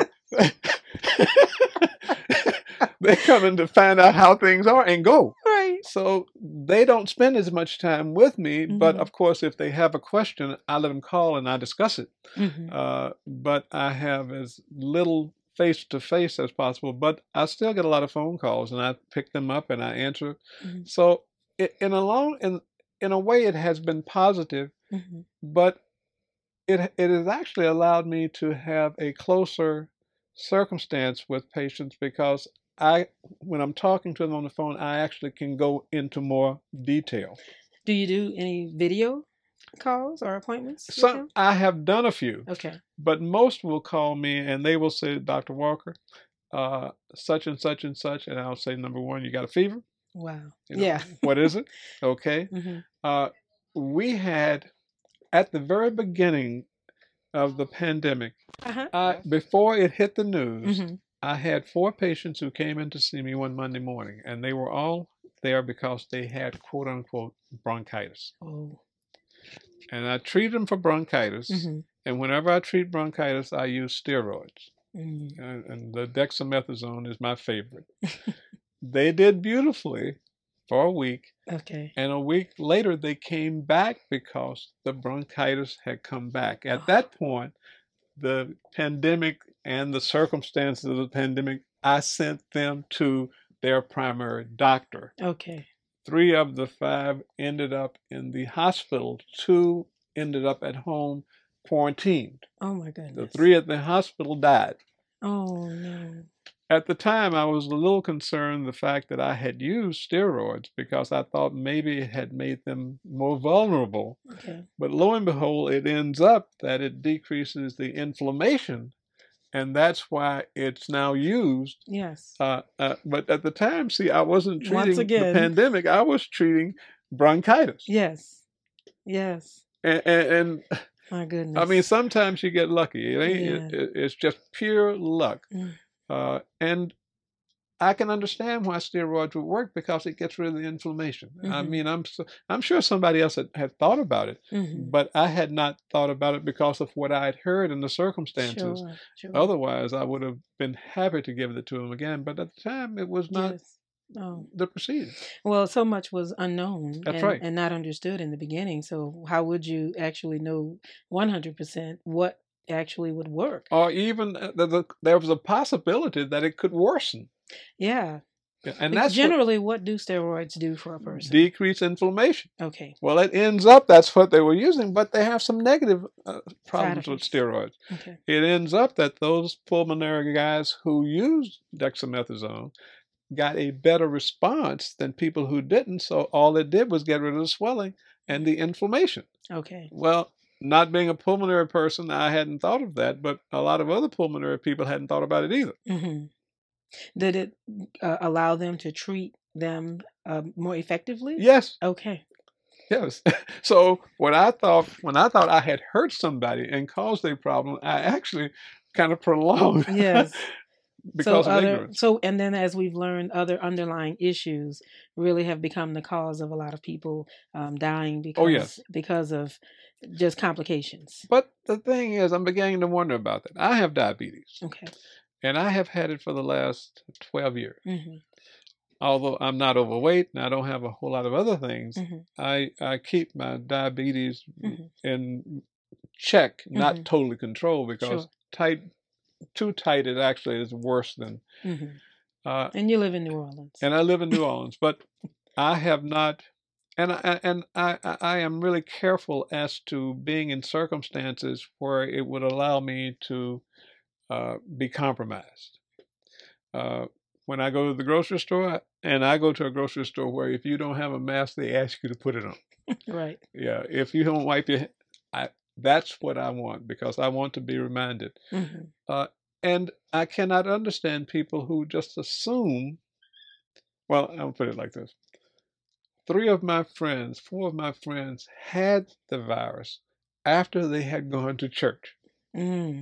They're coming to find out how things are and go. Right. So they don't spend as much time with me, but of course, if they have a question, I let them call and I discuss it. But I have as little face-to-face as possible, but I still get a lot of phone calls and I pick them up and I answer. So in a way, it has been positive, but it has actually allowed me to have a closer circumstance with patients because when I'm talking to them on the phone, I actually can go into more detail. Do you do any video calls or appointments? I have done a few. Okay. But most will call me and they will say, "Dr. Walker, such and such and such," and I'll say, "Number one, you got a fever?" Wow. Yeah. What is it? Okay. We had at the very beginning of the pandemic, before it hit the news, I had 4 patients who came in to see me one Monday morning, and they were all there because they had quote unquote bronchitis. Oh. And I treated them for bronchitis. And whenever I treat bronchitis, I use steroids. And the dexamethasone is my favorite. They did beautifully for a week. Okay. And a week later, they came back because the bronchitis had come back. At that point, the pandemic and the circumstances of the pandemic, I sent them to their primary doctor. Okay. 3 of the 5 ended up in the hospital. 2 ended up at home quarantined. Oh my goodness. The 3 at the hospital died. Oh no. At the time, I was a little concerned the fact that I had used steroids because I thought maybe it had made them more vulnerable. Okay. But lo and behold, it ends up that it decreases the inflammation, and that's why it's now used. Yes. But at the time, see, I wasn't treating Once again, the pandemic. I was treating bronchitis. Yes. Yes. And my goodness. I mean, sometimes you get lucky. It's just pure luck. And I can understand why steroids would work because it gets rid of the inflammation. I mean, I'm sure somebody else had thought about it, but I had not thought about it because of what I had heard in the circumstances. Sure. Otherwise, I would have been happy to give it to them again. But at the time, it was not the procedure. Well, so much was unknown. That's right. And not understood in the beginning. So how would you actually know 100% what actually would work? Or even there was a possibility that it could worsen. Yeah. And that's generally what do steroids do for a person? Decrease inflammation. Okay. Well, it ends up that's what they were using, but they have some negative problems with steroids. Okay. It ends up that those pulmonary guys who use dexamethasone got a better response than people who didn't. So all it did was get rid of the swelling and the inflammation. Okay. Well, not being a pulmonary person, I hadn't thought of that, but a lot of other pulmonary people hadn't thought about it either. Mm-hmm. Did it allow them to treat them more effectively? Yes. Okay. Yes. So when I thought I had hurt somebody and caused a problem, I actually kind of prolonged. Yes. Because of ignorance. And then as we've learned, other underlying issues really have become the cause of a lot of people dying because of just complications. But the thing is, I'm beginning to wonder about that. I have diabetes. Okay. And I have had it for the last 12 years. Mm-hmm. Although I'm not overweight and I don't have a whole lot of other things, mm-hmm. I keep my diabetes mm-hmm. in check, not mm-hmm. totally controlled, because too tight it actually is worse than. Mm-hmm. And you live in New Orleans. And I live in New Orleans, but I have not, and I am really careful as to being in circumstances where it would allow me to be compromised. When I go to the grocery store, and I go to a grocery store where if you don't have a mask, they ask you to put it on. Right. Yeah. If you don't wipe your, that's what I want, because I want to be reminded. Mm-hmm. And I cannot understand people who just assume. Well, I'll put it like this: 4 of my friends had the virus after they had gone to church. Mm.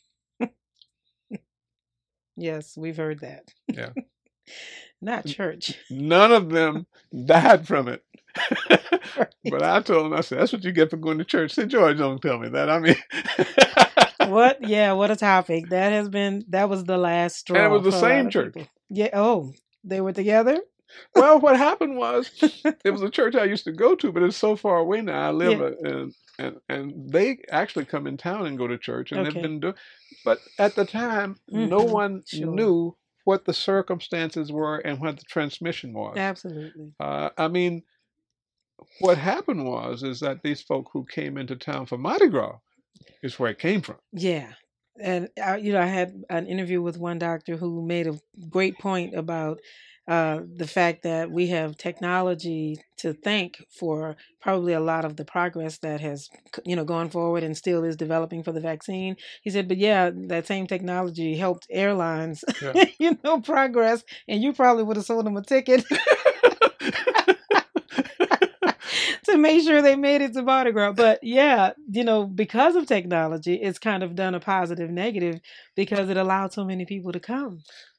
Yes, we've heard that. Yeah. Not church. None of them died from it. Right. But I told them, I said, that's what you get for going to church. St. George don't tell me that. I mean. What? Yeah, what a topic. That was the last straw. And it was the same church. Yeah. Oh, they were together? Well, what happened was, it was a church I used to go to, but it's so far away now. I live and they actually come in town and go to church, and they've been doing. But at the time, no one knew what the circumstances were and what the transmission was. Absolutely. I mean, what happened is that these folk who came into town for Mardi Gras is where it came from. Yeah. And, I had an interview with one doctor who made a great point about the fact that we have technology to thank for probably a lot of the progress that has, gone forward and still is developing for the vaccine. He said, but yeah, that same technology helped airlines, progress, and you probably would have sold them a ticket to make sure they made it to Mardi Gras. But yeah, because of technology, it's kind of done a positive negative because it allowed so many people to come.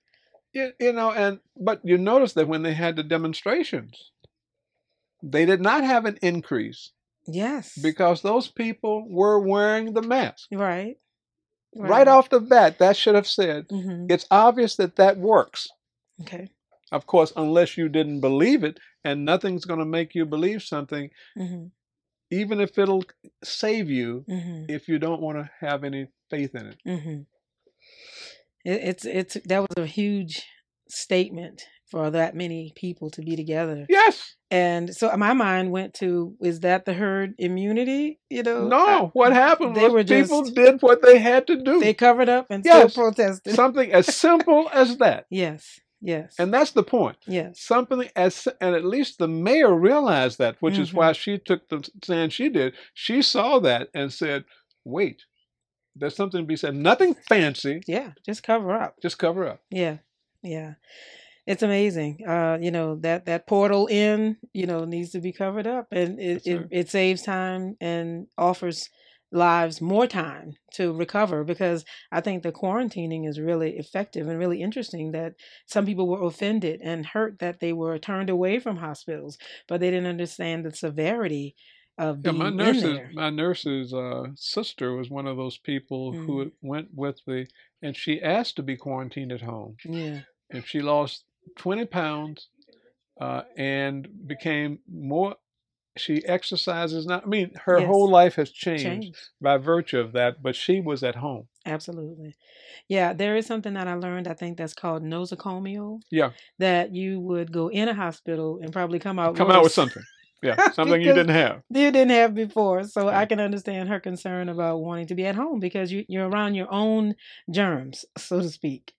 But you notice that when they had the demonstrations, they did not have an increase. Yes. Because those people were wearing the mask. Right. Right off the bat, that should have said, it's obvious that works. Okay. Of course, unless you didn't believe it, and nothing's going to make you believe something, even if it'll save you, if you don't want to have any faith in it. That was a huge statement for that many people to be together. Yes. And so my mind went to, is that the herd immunity? No, what happened was people did what they had to do. They covered up and still protested. Something as simple as that. Yes. And that's the point. Yes. Something and at least the mayor realized that, which is why she took the stand she did. She saw that and said, wait. There's something to be said. Nothing fancy. Yeah, just cover up. Just cover up. Yeah. It's amazing. That portal in, needs to be covered up, and it saves time and offers lives more time to recover, because I think the quarantining is really effective and really interesting. That some people were offended and hurt that they were turned away from hospitals, but they didn't understand the severity of being in there. My nurse's sister was one of those people who went with and she asked to be quarantined at home. Yeah. And she lost 20 pounds and became more, she exercises now. I mean, her whole life has changed by virtue of that, but she was at home. Absolutely. Yeah, there is something that I learned, I think that's called nosocomial. Yeah. That you would go in a hospital and probably come out with something. Yeah, something you didn't have. You didn't have before. So I can understand her concern about wanting to be at home, because you're around your own germs, so to speak.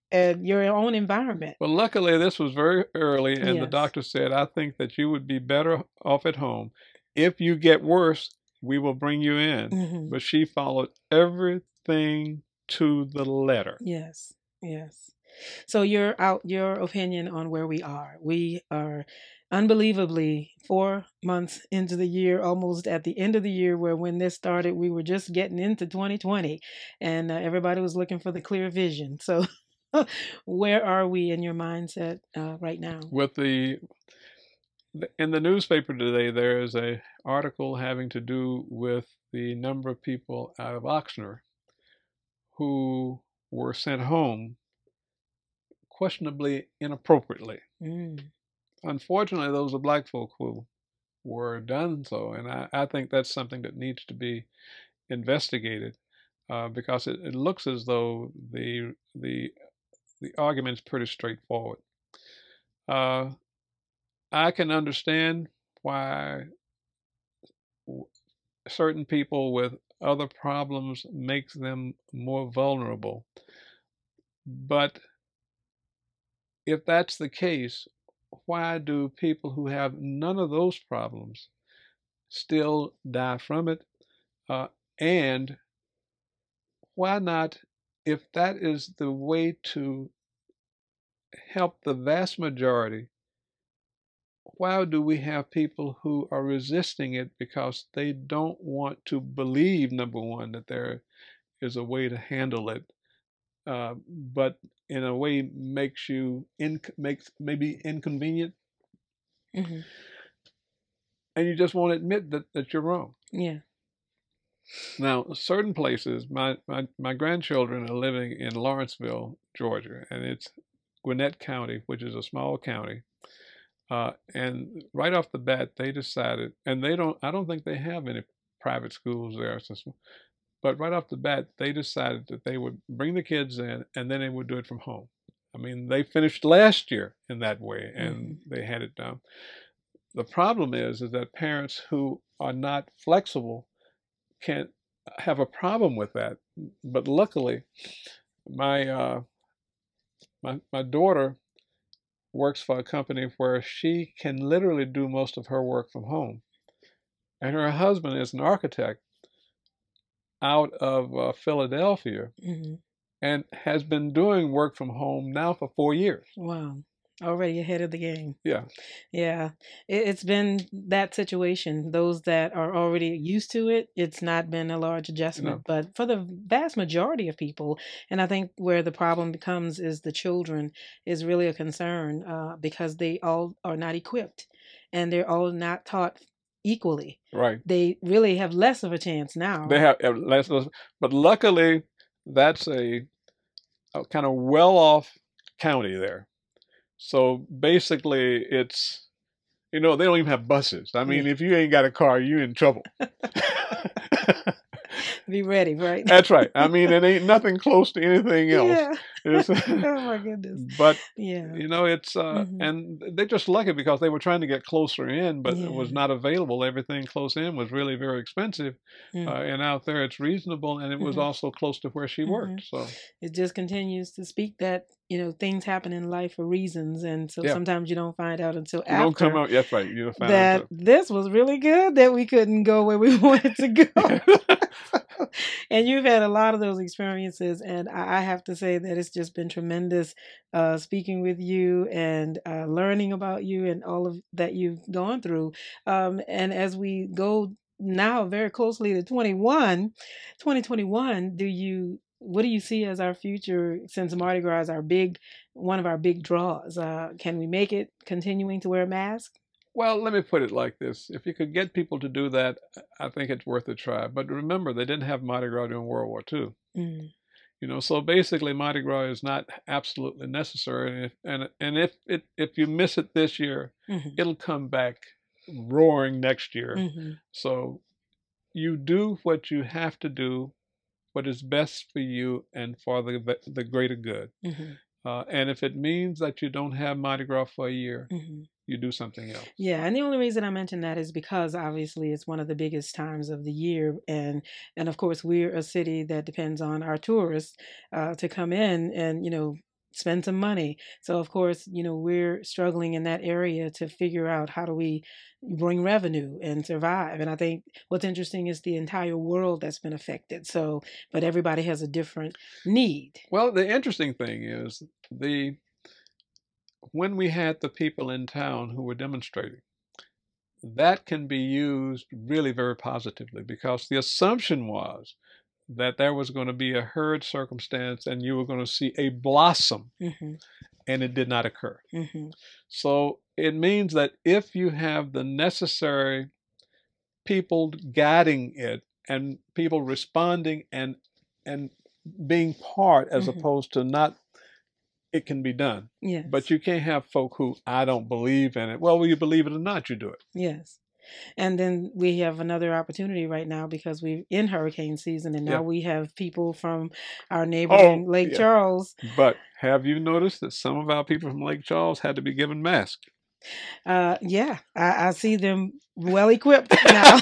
and your own environment. Well, luckily, this was very early, and the Yes. doctor said, I think that you would be better off at home. If you get worse, we will bring you in. Hmm. But she followed everything to the letter. Yes. Yes. So your opinion on where we are. We are unbelievably 4 months into the year, almost at the end of the year, where when this started, we were just getting into 2020, and everybody was looking for the clear vision. So, where are we in your mindset right now? With in the newspaper today, there is a article having to do with the number of people out of Oxnard who were sent home questionably inappropriately. Mm. Unfortunately, those are black folk who were done so, and I think that's something that needs to be investigated because it looks as though the argument's pretty straightforward. Uh, I can understand why certain people with other problems makes them more vulnerable, but if that's the case, why do people who have none of those problems still die from it? Uh, and why not, if that is the way to help the vast majority, why do we have people who are resisting it because they don't want to believe, number one, that there is a way to handle it, but in a way makes maybe inconvenient, Hmm. and you just won't admit that you're wrong. Yeah. Now, certain places, my grandchildren are living in Lawrenceville, Georgia, and it's Gwinnett County, which is a small county. And right off the bat, they decided, and I don't think they have any private schools there. But right off the bat, they decided that they would bring the kids in and then they would do it from home. I mean, they finished last year in that way and Hmm. they had it done. The problem is that parents who are not flexible can have a problem with that. But luckily, my my daughter works for a company where she can literally do most of her work from home, and her husband is an architect out of Philadelphia Hmm. and has been doing work from home now for 4 years. Wow. Already ahead of the game. Yeah, Yeah, it's been that situation. Those that are already used to it, it's not been a large you know, adjustment. But for the vast majority of people, and I think where the problem becomes is the children is really a concern because they all are not equipped and they're all not taught equally. right. They really have less of a chance They now. have less, but luckily that's a kind of well-off county there. So basically, it's they don't even have buses. I Yeah, mean, if you ain't got a car, you in trouble. be ready, right? That's right. I mean, it ain't nothing close to anything else. Yeah. It's, Oh my goodness. but Yeah. it's Hmm. and they're just lucky because they were trying to get closer in, but it was Yeah. not available. Everything close in was really very expensive, Mm. and out there it's reasonable, and it was Hmm. also close to where she Hmm. worked. So It just continues to speak that, things happen in life for reasons. And so yeah, sometimes you don't find out until you don't come after out. That's right. You found that this was really good that we couldn't go where we wanted to go. out. And you've had a lot of those experiences. And I have to say that it's just been tremendous speaking with you and learning about you and all of that you've gone through. And as we go now very closely to 2021, what do you see as our future since Mardi Gras is one of our big draws? Can we make it continuing to wear a mask? Well, let me put it like this. If you could get people to do that, I think it's worth a try. But remember, they didn't have Mardi Gras during World War II. Mm, So basically Mardi Gras is not absolutely necessary. And if you miss it this year, hmm. it'll come back roaring next year. Hmm. So you do what you have to do, what is best for you and for the greater good. Hmm. And if it means that you don't have Mardi Gras for a year, Hmm. you do something else. Yeah, and the only reason I mention that is because obviously it's one of the biggest times of the year, and of course we're a city that depends on our tourists to come in, and spend some money. So of course, we're struggling in that area to figure out how do we bring revenue and survive. And I think what's interesting is the entire world that's been affected. So, but everybody has a different need. Well, the interesting thing is when we had the people in town who were demonstrating, that can be used really very positively, because the assumption was that there was going to be a herd circumstance and you were going to see a blossom, and it did not occur. So it means that if you have the necessary people guiding it and people responding and being part, as opposed to not, it can be done. Yes. But you can't have folk who, I don't believe in it. Well, whether you believe it or not, you do it. Yes. And then we have another opportunity right now because we're in hurricane season, and now we have people from our neighboring Lake Charles. But have you noticed that some of our people from Lake Charles had to be given masks? Yeah, I see them well equipped now.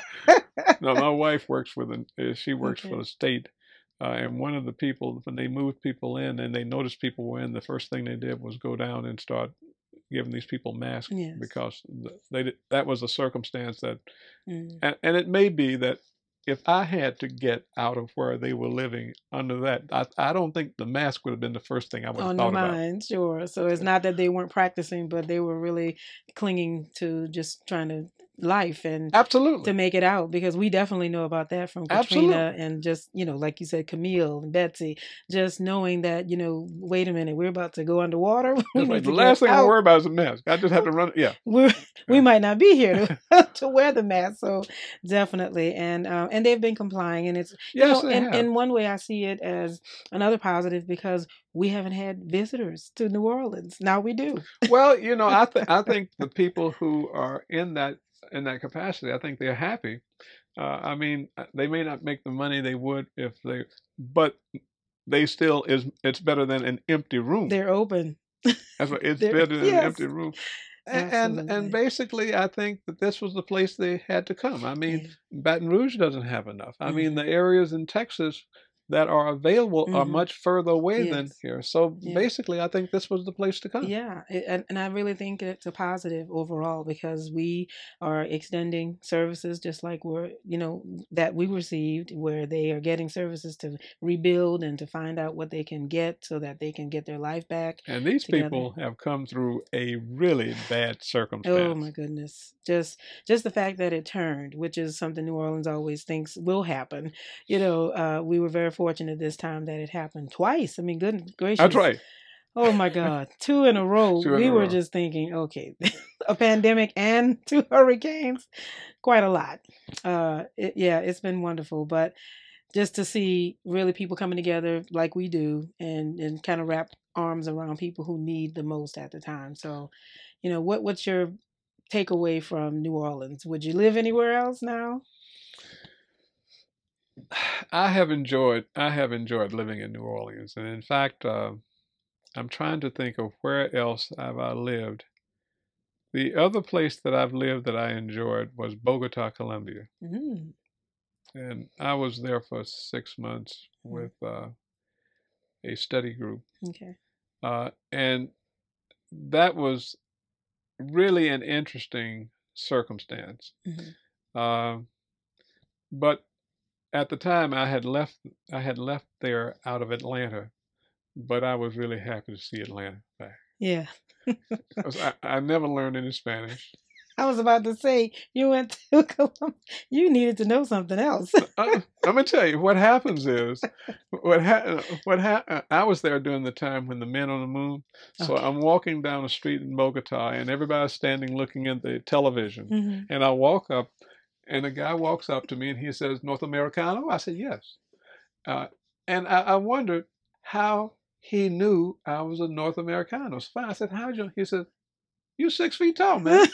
No, my wife works for the state. And one of the people, when they moved people in and they noticed people were in, the first thing they did was go down and start giving these people masks, because that was a circumstance that, and it may be that if I had to get out of where they were living under that, I don't think the mask would have been the first thing I would have thought about. On the mind, sure. So it's not that they weren't practicing, but they were really clinging to just trying to life and to make it out, because we definitely know about that from Katrina and just, like you said, Camille and Betsy, just knowing that, wait a minute, we're about to go underwater. The last thing I worry about is a mask. I just have to run. Yeah. We might not be here to wear the mask. So definitely. And they've been complying, and it's, in one way I see it as another positive, because we haven't had visitors to New Orleans. Now we do. Well, I think the people who are in that capacity, I think they're happy. I mean, they may not make the money they would but they still it's better than an empty room. They're open. That's what it's better than an empty room. And basically, I think that this was the place they had to come. I mean, Baton Rouge doesn't have enough. I mean, the areas in Texas that are available are much further away than here. So basically, I think this was the place to come. Yeah, and I really think it's a positive overall, because we are extending services just like that we received, where they are getting services to rebuild and to find out what they can get so that they can get their life back. And these people have come through a really bad circumstance. Oh my goodness. Just the fact that it turned, which is something New Orleans always thinks will happen. We were very fortunate this time that it happened twice. I mean, goodness gracious. That's right. Oh my God. 2 in a row. We were just thinking, okay, a pandemic and 2 hurricanes, quite a lot. It's been wonderful. But just to see really people coming together like we do and kind of wrap arms around people who need the most at the time. So, what's your takeaway from New Orleans? Would you live anywhere else now? I have enjoyed living in New Orleans, and in fact, I'm trying to think of where else have I lived. The other place that I've lived that I enjoyed was Bogota, Colombia, and I was there for 6 months with a study group. Okay, and that was really an interesting circumstance. But at the time, I had left there out of Atlanta, but I was really happy to see Atlanta back. Yeah. I never learned any Spanish. I was about to say, you went to Colombia. You needed to know something else. I'm going to tell you, what happens is, I was there during the time when the Men on the Moon, so I'm walking down the street in Bogota, and everybody's standing looking at the television, and I walk up, and a guy walks up to me and he says, "North Americano?" I said, "Yes." And I wondered how he knew I was a North Americano. So I said, "How'd you?" He said, "You're 6 feet tall, man."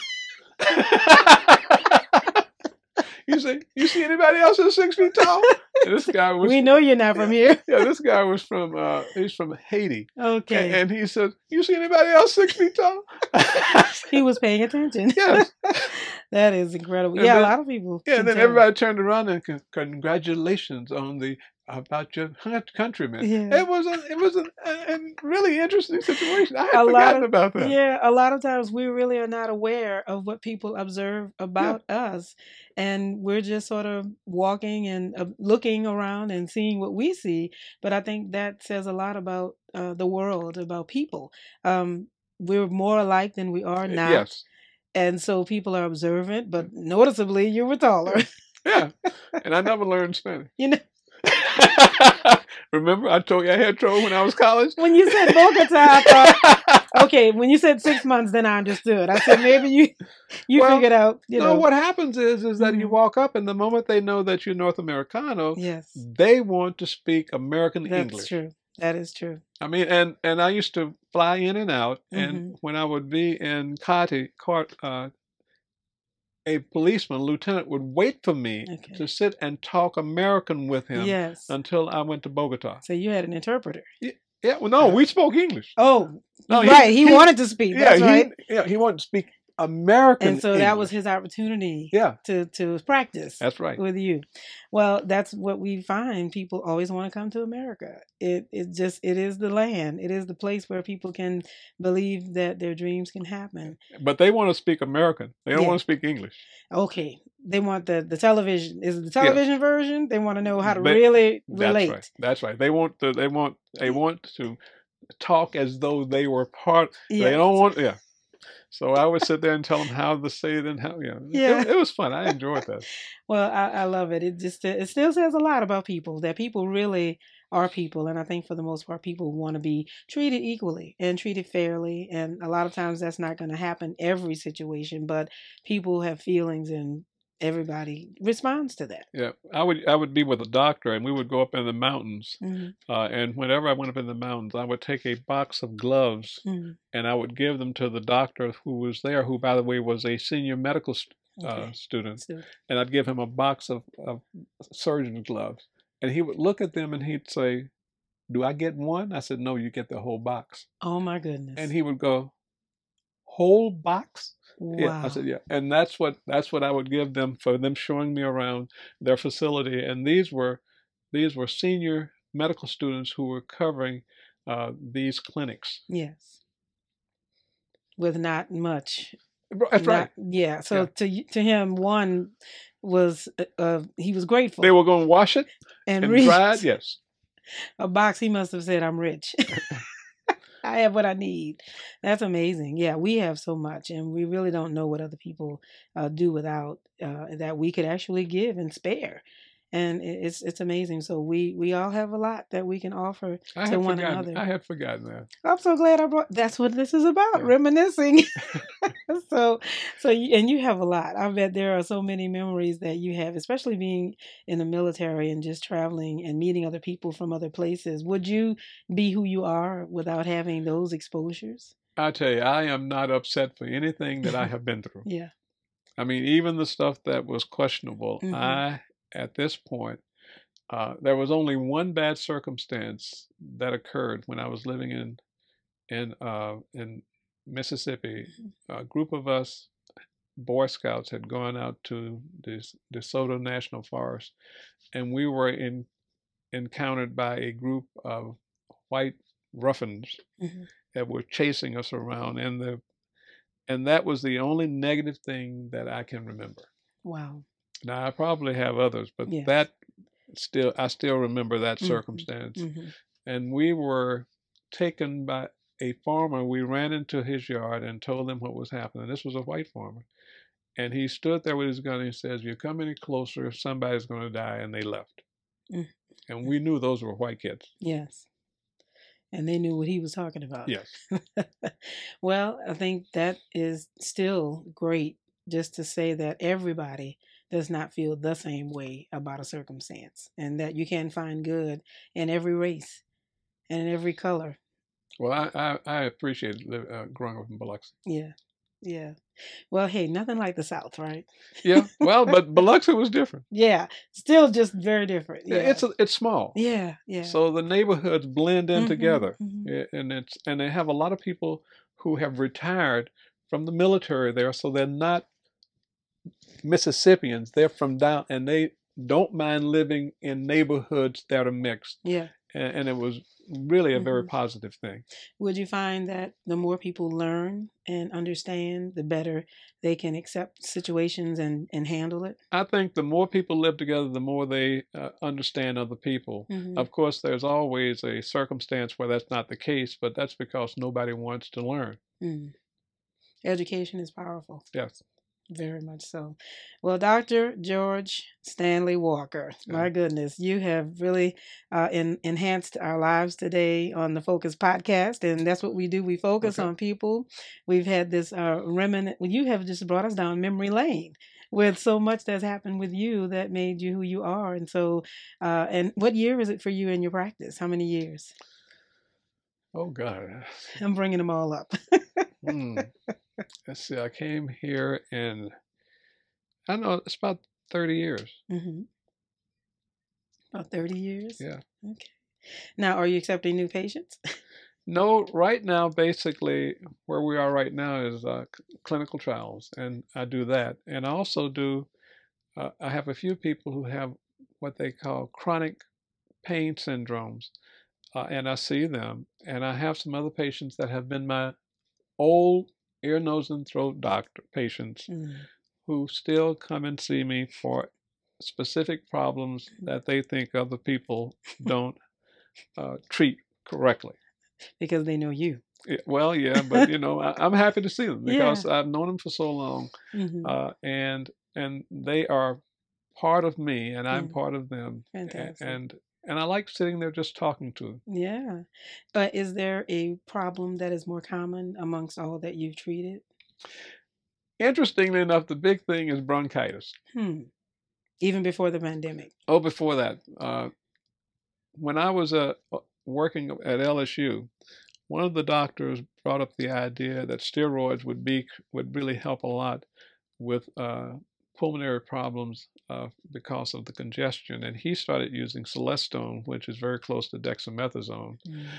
You say, "You see anybody else that's 6 feet tall?" And this guy was. We know you're not from here. Yeah, this guy was from. He's from Haiti. Okay. And he said, "You see anybody else 6 feet tall?" He was paying attention. Yes. That is incredible. And Yeah, a then, lot of people yeah, can and then tell. everybody turned around and congratulations on the about your countrymen. Yeah. It was a really interesting situation. I A had lot forgotten of about that. Yeah, a lot of times we really are not aware of what people observe Yeah, about us, and we're just sort of walking and looking around and seeing what we see. But I think that says a lot about the world, about people. We're more alike than we are not, yes, and so people are observant. But noticeably, you were taller. yeah, yeah. And I never learned Spanish. You know, Remember, I told you I had trouble when I was college. when you said Bogota, I thought, okay, when you said 6 months, then I understood. I said maybe you Well, figured out, no, what happens is that you Mhm. walk up, and the moment they know that you're North Americano, Yes, they want to speak American that's English. true. That is true. I mean, and I used to fly in and out, and Hmm. when I would be in a policeman, lieutenant, would wait for me Okay. to sit and talk American with him Yes. until I went to Bogota. So you had an interpreter. Yeah, well, no, we spoke English. Oh, No, right. He wanted to speak. Yeah, That's right. he wanted to speak American And so that was English. his opportunity Yeah, to practice that's right. with you. Well, that's what we find. People always want to come to America. It is the land. It is the place where people can believe that their dreams can happen. But they want to speak American. They don't Yeah. want to speak English. Okay. They want the television. Is it the Yeah. television version? They want to know how to They- really That's relate. right. That's right. They want to talk as though they were part. Yeah. They don't want. Yeah. So I would sit there and tell them how to say it and how. Yeah. It was fun. I enjoyed that. Well, I love it. It still says a lot about people, that people really are people, and I think for the most part, people want to be treated equally and treated fairly. And a lot of times, that's not going to happen every situation, but people have feelings, and everybody responds to that. Yeah, I would be with a doctor, and we would go up in the mountains. Hmm. And whenever I went up in the mountains, I would take a box of gloves, Hmm. and I would give them to the doctor who was there, who, by the way, was a senior medical Okay. student. So, And I'd give him a box of surgeon gloves. And he would look at them and he'd say, "Do I get one?" I said, "No, you get the whole box." oh my goodness! And he would go, "Whole box?" Yeah, I Wow. said, "Yeah." And that's what I would give them for them showing me around their facility. And these were senior medical students who were covering these clinics. Yes. With not much. That's right. Yeah. So Yeah. to him, one was he was grateful. They were going to wash it and and read dry it. Yes. a box. He must have said, "I'm rich. I have what I need." That's amazing. Yeah, we have so much, and we really don't know what other people do without that we could actually give and spare. And it's amazing. So we all have a lot that we can offer to one another. I had forgotten that. I'm so glad I brought. That's what this is about, Yeah. reminiscing. And you have a lot. I bet there are so many memories that you have, especially being in the military and just traveling and meeting other people from other places. Would you be who you are without having those exposures? I tell you, I am not upset for anything that I have been through. Yeah. I mean, even the stuff that was questionable, Mhm. at this point, there was only one bad circumstance that occurred when I was living in Mississippi. A group of us Boy Scouts had gone out to this DeSoto National Forest, and we were encountered by a group of white ruffians Mhm. that were chasing us around, and that was the only negative thing that I can remember. Wow. Now I probably have others, but Yes. I still remember that Mhm. circumstance. Mhm. And we were taken by a farmer. We ran into his yard and told him what was happening. This was a white farmer. And he stood there with his gun and he says, "If you come any closer, somebody's going to die." And they left. Mm. And we knew those were white kids. Yes. And they knew what he was talking about. Yes. Well, I think that is still great, just to say that everybody does not feel the same way about a circumstance, and that you can find good in every race and in every color. Well, I appreciate growing up in Biloxi. Yeah. Yeah. Well, hey, nothing like the South, right? Yeah. Well, but Biloxi was different. Yeah. Still just very different. Yeah. It's small. Yeah. Yeah. So the neighborhoods blend in Mhm, together. mhm. Yeah, and they have a lot of people who have retired from the military there, so they're not Mississippians. They're from down, and they don't mind living in neighborhoods that are mixed. Yeah. And it was really a very Mhm. positive thing. Would you find that the more people learn and understand, the better they can accept situations and handle it? I think the more people live together, the more they understand other people. Hmm. Of course, there's always a circumstance where that's not the case, but that's because nobody wants to learn. Mm. Education is powerful. Yes. Very much so. Well, Dr. George Stanley Walker, my goodness, you have really enhanced our lives today on the Focus podcast. And that's what we do. We focus on people. We've had this remnant. Well, you have just brought us down memory lane with so much that's happened with you that made you who you are. And so, and what year is it for you in your practice? How many years? Oh, God. I'm bringing them all up. Let's see. I came here in, I don't know, it's about 30 years. Mm-hmm. About 30 years? Yeah. Okay. Now, are you accepting new patients? No, right now, basically, where we are right now is clinical trials, and I do that. And I also do, I have a few people who have what they call chronic pain syndromes, and I see them. And I have some other patients that have been my old ear, nose, and throat doctor patients who still come and see me for specific problems that they think other people don't treat correctly. Because they know you. Well, yeah, but you know, I'm happy to see them because Yeah. I've known them for so long, and they are part of me, and I'm part of them. Fantastic. And I like sitting there just talking to them. Yeah. But is there a problem that is more common amongst all that you've treated? Interestingly enough, the big thing is bronchitis. Even before the pandemic. Oh, before that, when I was working at LSU, one of the doctors brought up the idea that steroids would really help a lot with pulmonary problems because of the congestion, and he started using Celestone, which is very close to dexamethasone.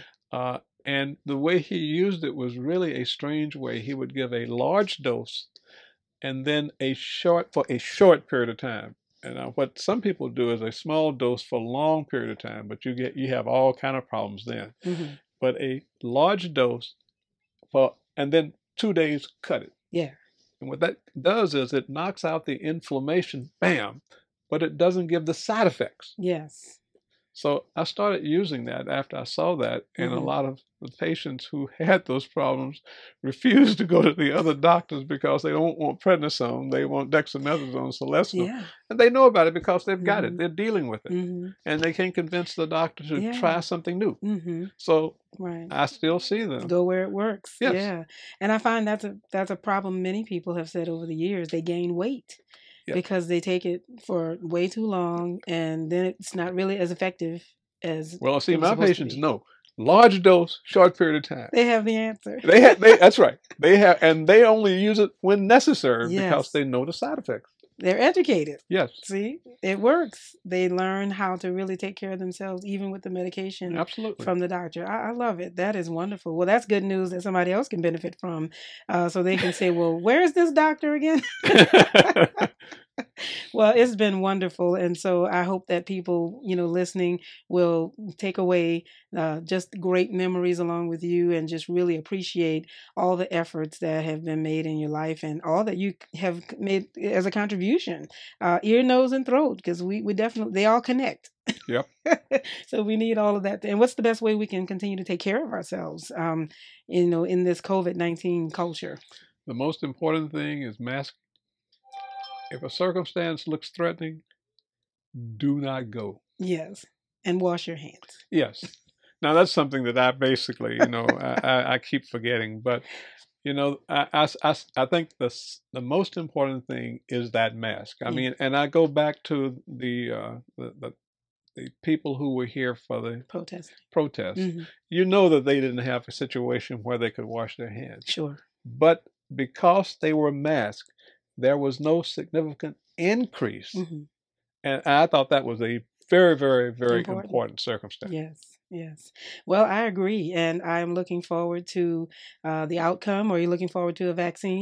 And the way he used it was really a strange way. He would give a large dose and then for a short period of time. And what some people do is a small dose for a long period of time, but you have all kind of problems then. But a large dose and then 2 days cut it. Yeah. And what that does is it knocks out the inflammation, bam, but it doesn't give the side effects. Yes. So I started using that after I saw that, and a lot of the patients who had those problems refused to go to the other doctors because they don't want prednisone, they want dexamethasone, Celestone, and they know about it because they've got it, they're dealing with it, and they can't convince the doctor to try something new. So I still see them. Go where it works. Yes. Yeah, and I find that's a problem many people have said over the years. They gain weight. Because they take it for way too long, and then it's not really as effective as. Well, see, my patients know large dose, short period of time. They have the answer. That's right. They have, and they only use it when necessary because they know the side effects. They're educated. Yes. See, it works. They learn how to really take care of themselves, even with the medication from the doctor. I love it. That is wonderful. Well, that's good news that somebody else can benefit from. So they can say, well, where's this doctor again? Well, it's been wonderful. And so I hope that people, listening will take away just great memories along with you and just really appreciate all the efforts that have been made in your life and all that you have made as a contribution, ear, nose, and throat, because we definitely, they all connect. Yep. So we need all of that. And what's the best way we can continue to take care of ourselves, in this COVID-19 culture? The most important thing is mask. If a circumstance looks threatening, do not go. Yes. And wash your hands. Yes. Now, that's something that I basically, I keep forgetting. But, I think the most important thing is that mask. I mean, and I go back to the people who were here for the protest. You know that they didn't have a situation where they could wash their hands. Sure. But because they were masked, there was no significant increase. And I thought that was a very, very, very important circumstance. Yes, yes. Well, I agree. And I'm looking forward to the outcome. Are you looking forward to a vaccine?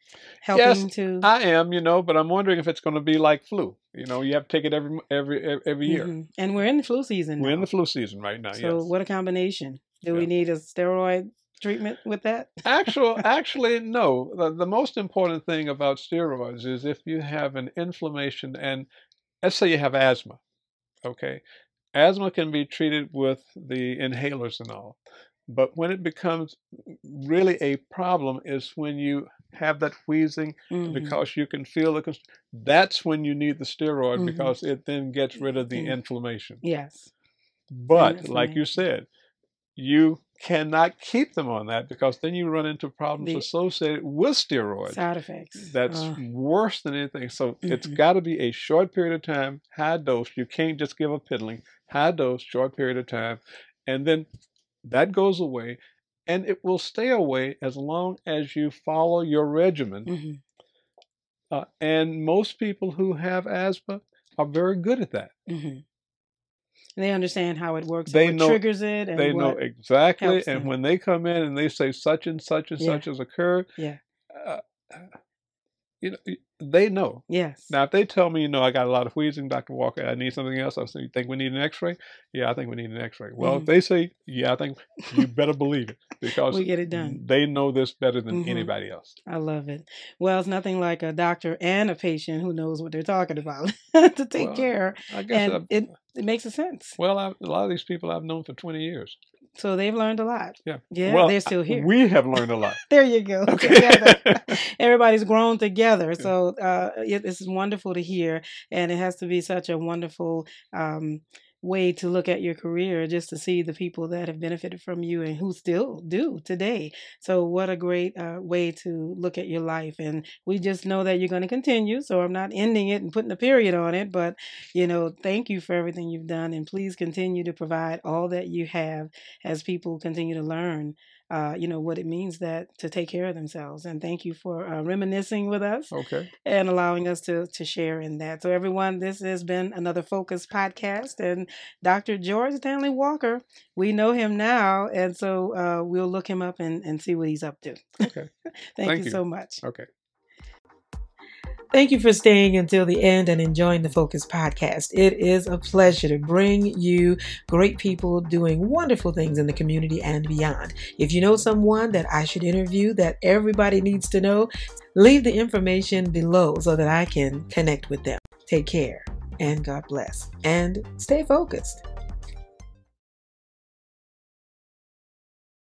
Yes, helping to. I am, but I'm wondering if it's going to be like flu. You have to take it every year. And we're in the flu season We're in now. the flu season right now. So Yes. what a combination. Do we Yeah. need a steroid treatment with that? Actually, no. The most important thing about steroids is if you have an inflammation, and let's say you have asthma. Okay, asthma can be treated with the inhalers and all. But when it becomes really a problem is when you have that wheezing because you can feel it. That's when you need the steroid because it then gets rid of the inflammation. Yes. But like you said, you cannot keep them on that because then you run into problems associated with steroids. Side effects. That's worse than anything. So it's got to be a short period of time, high dose. You can't just give a piddling. High dose, short period of time. And then that goes away. And it will stay away as long as you follow your regimen. And most people who have asthma are very good at that. They understand how it works. They what know, triggers it. And they know exactly. And them. when they come in and they say such and such and such has occurred, they know. Yes. Now, if they tell me, I got a lot of wheezing, Dr. Walker, I need something else, I say, you think we need an x-ray? Yeah, I think we need an x-ray. Well, if they say, yeah, I think, you better believe it because we get it done. They know this better than anybody else. I love it. Well, it's nothing like a doctor and a patient who knows what they're talking about to take care. I guess and it makes a sense. Well, a lot of these people I've known for 20 years. So they've learned a lot. Yeah. Well, they're still here. We have learned a lot. There you go. Okay. Everybody's grown together. So this is wonderful to hear. And it has to be such a wonderful way to look at your career, just to see the people that have benefited from you and who still do today. So what a great way to look at your life. And we just know that you're going to continue. So I'm not ending it and putting a period on it, but thank you for everything you've done, and please continue to provide all that you have as people continue to learn what it means to take care of themselves. And thank you for reminiscing with us and allowing us to share in that. So everyone, this has been another Focus podcast, and Dr. George Stanley Walker, we know him now. And so we'll look him up and see what he's up to. Okay. Thank you so much. Okay. Thank you for staying until the end and enjoying the Focus podcast. It is a pleasure to bring you great people doing wonderful things in the community and beyond. If you know someone that I should interview that everybody needs to know, leave the information below so that I can connect with them. Take care and God bless and stay focused.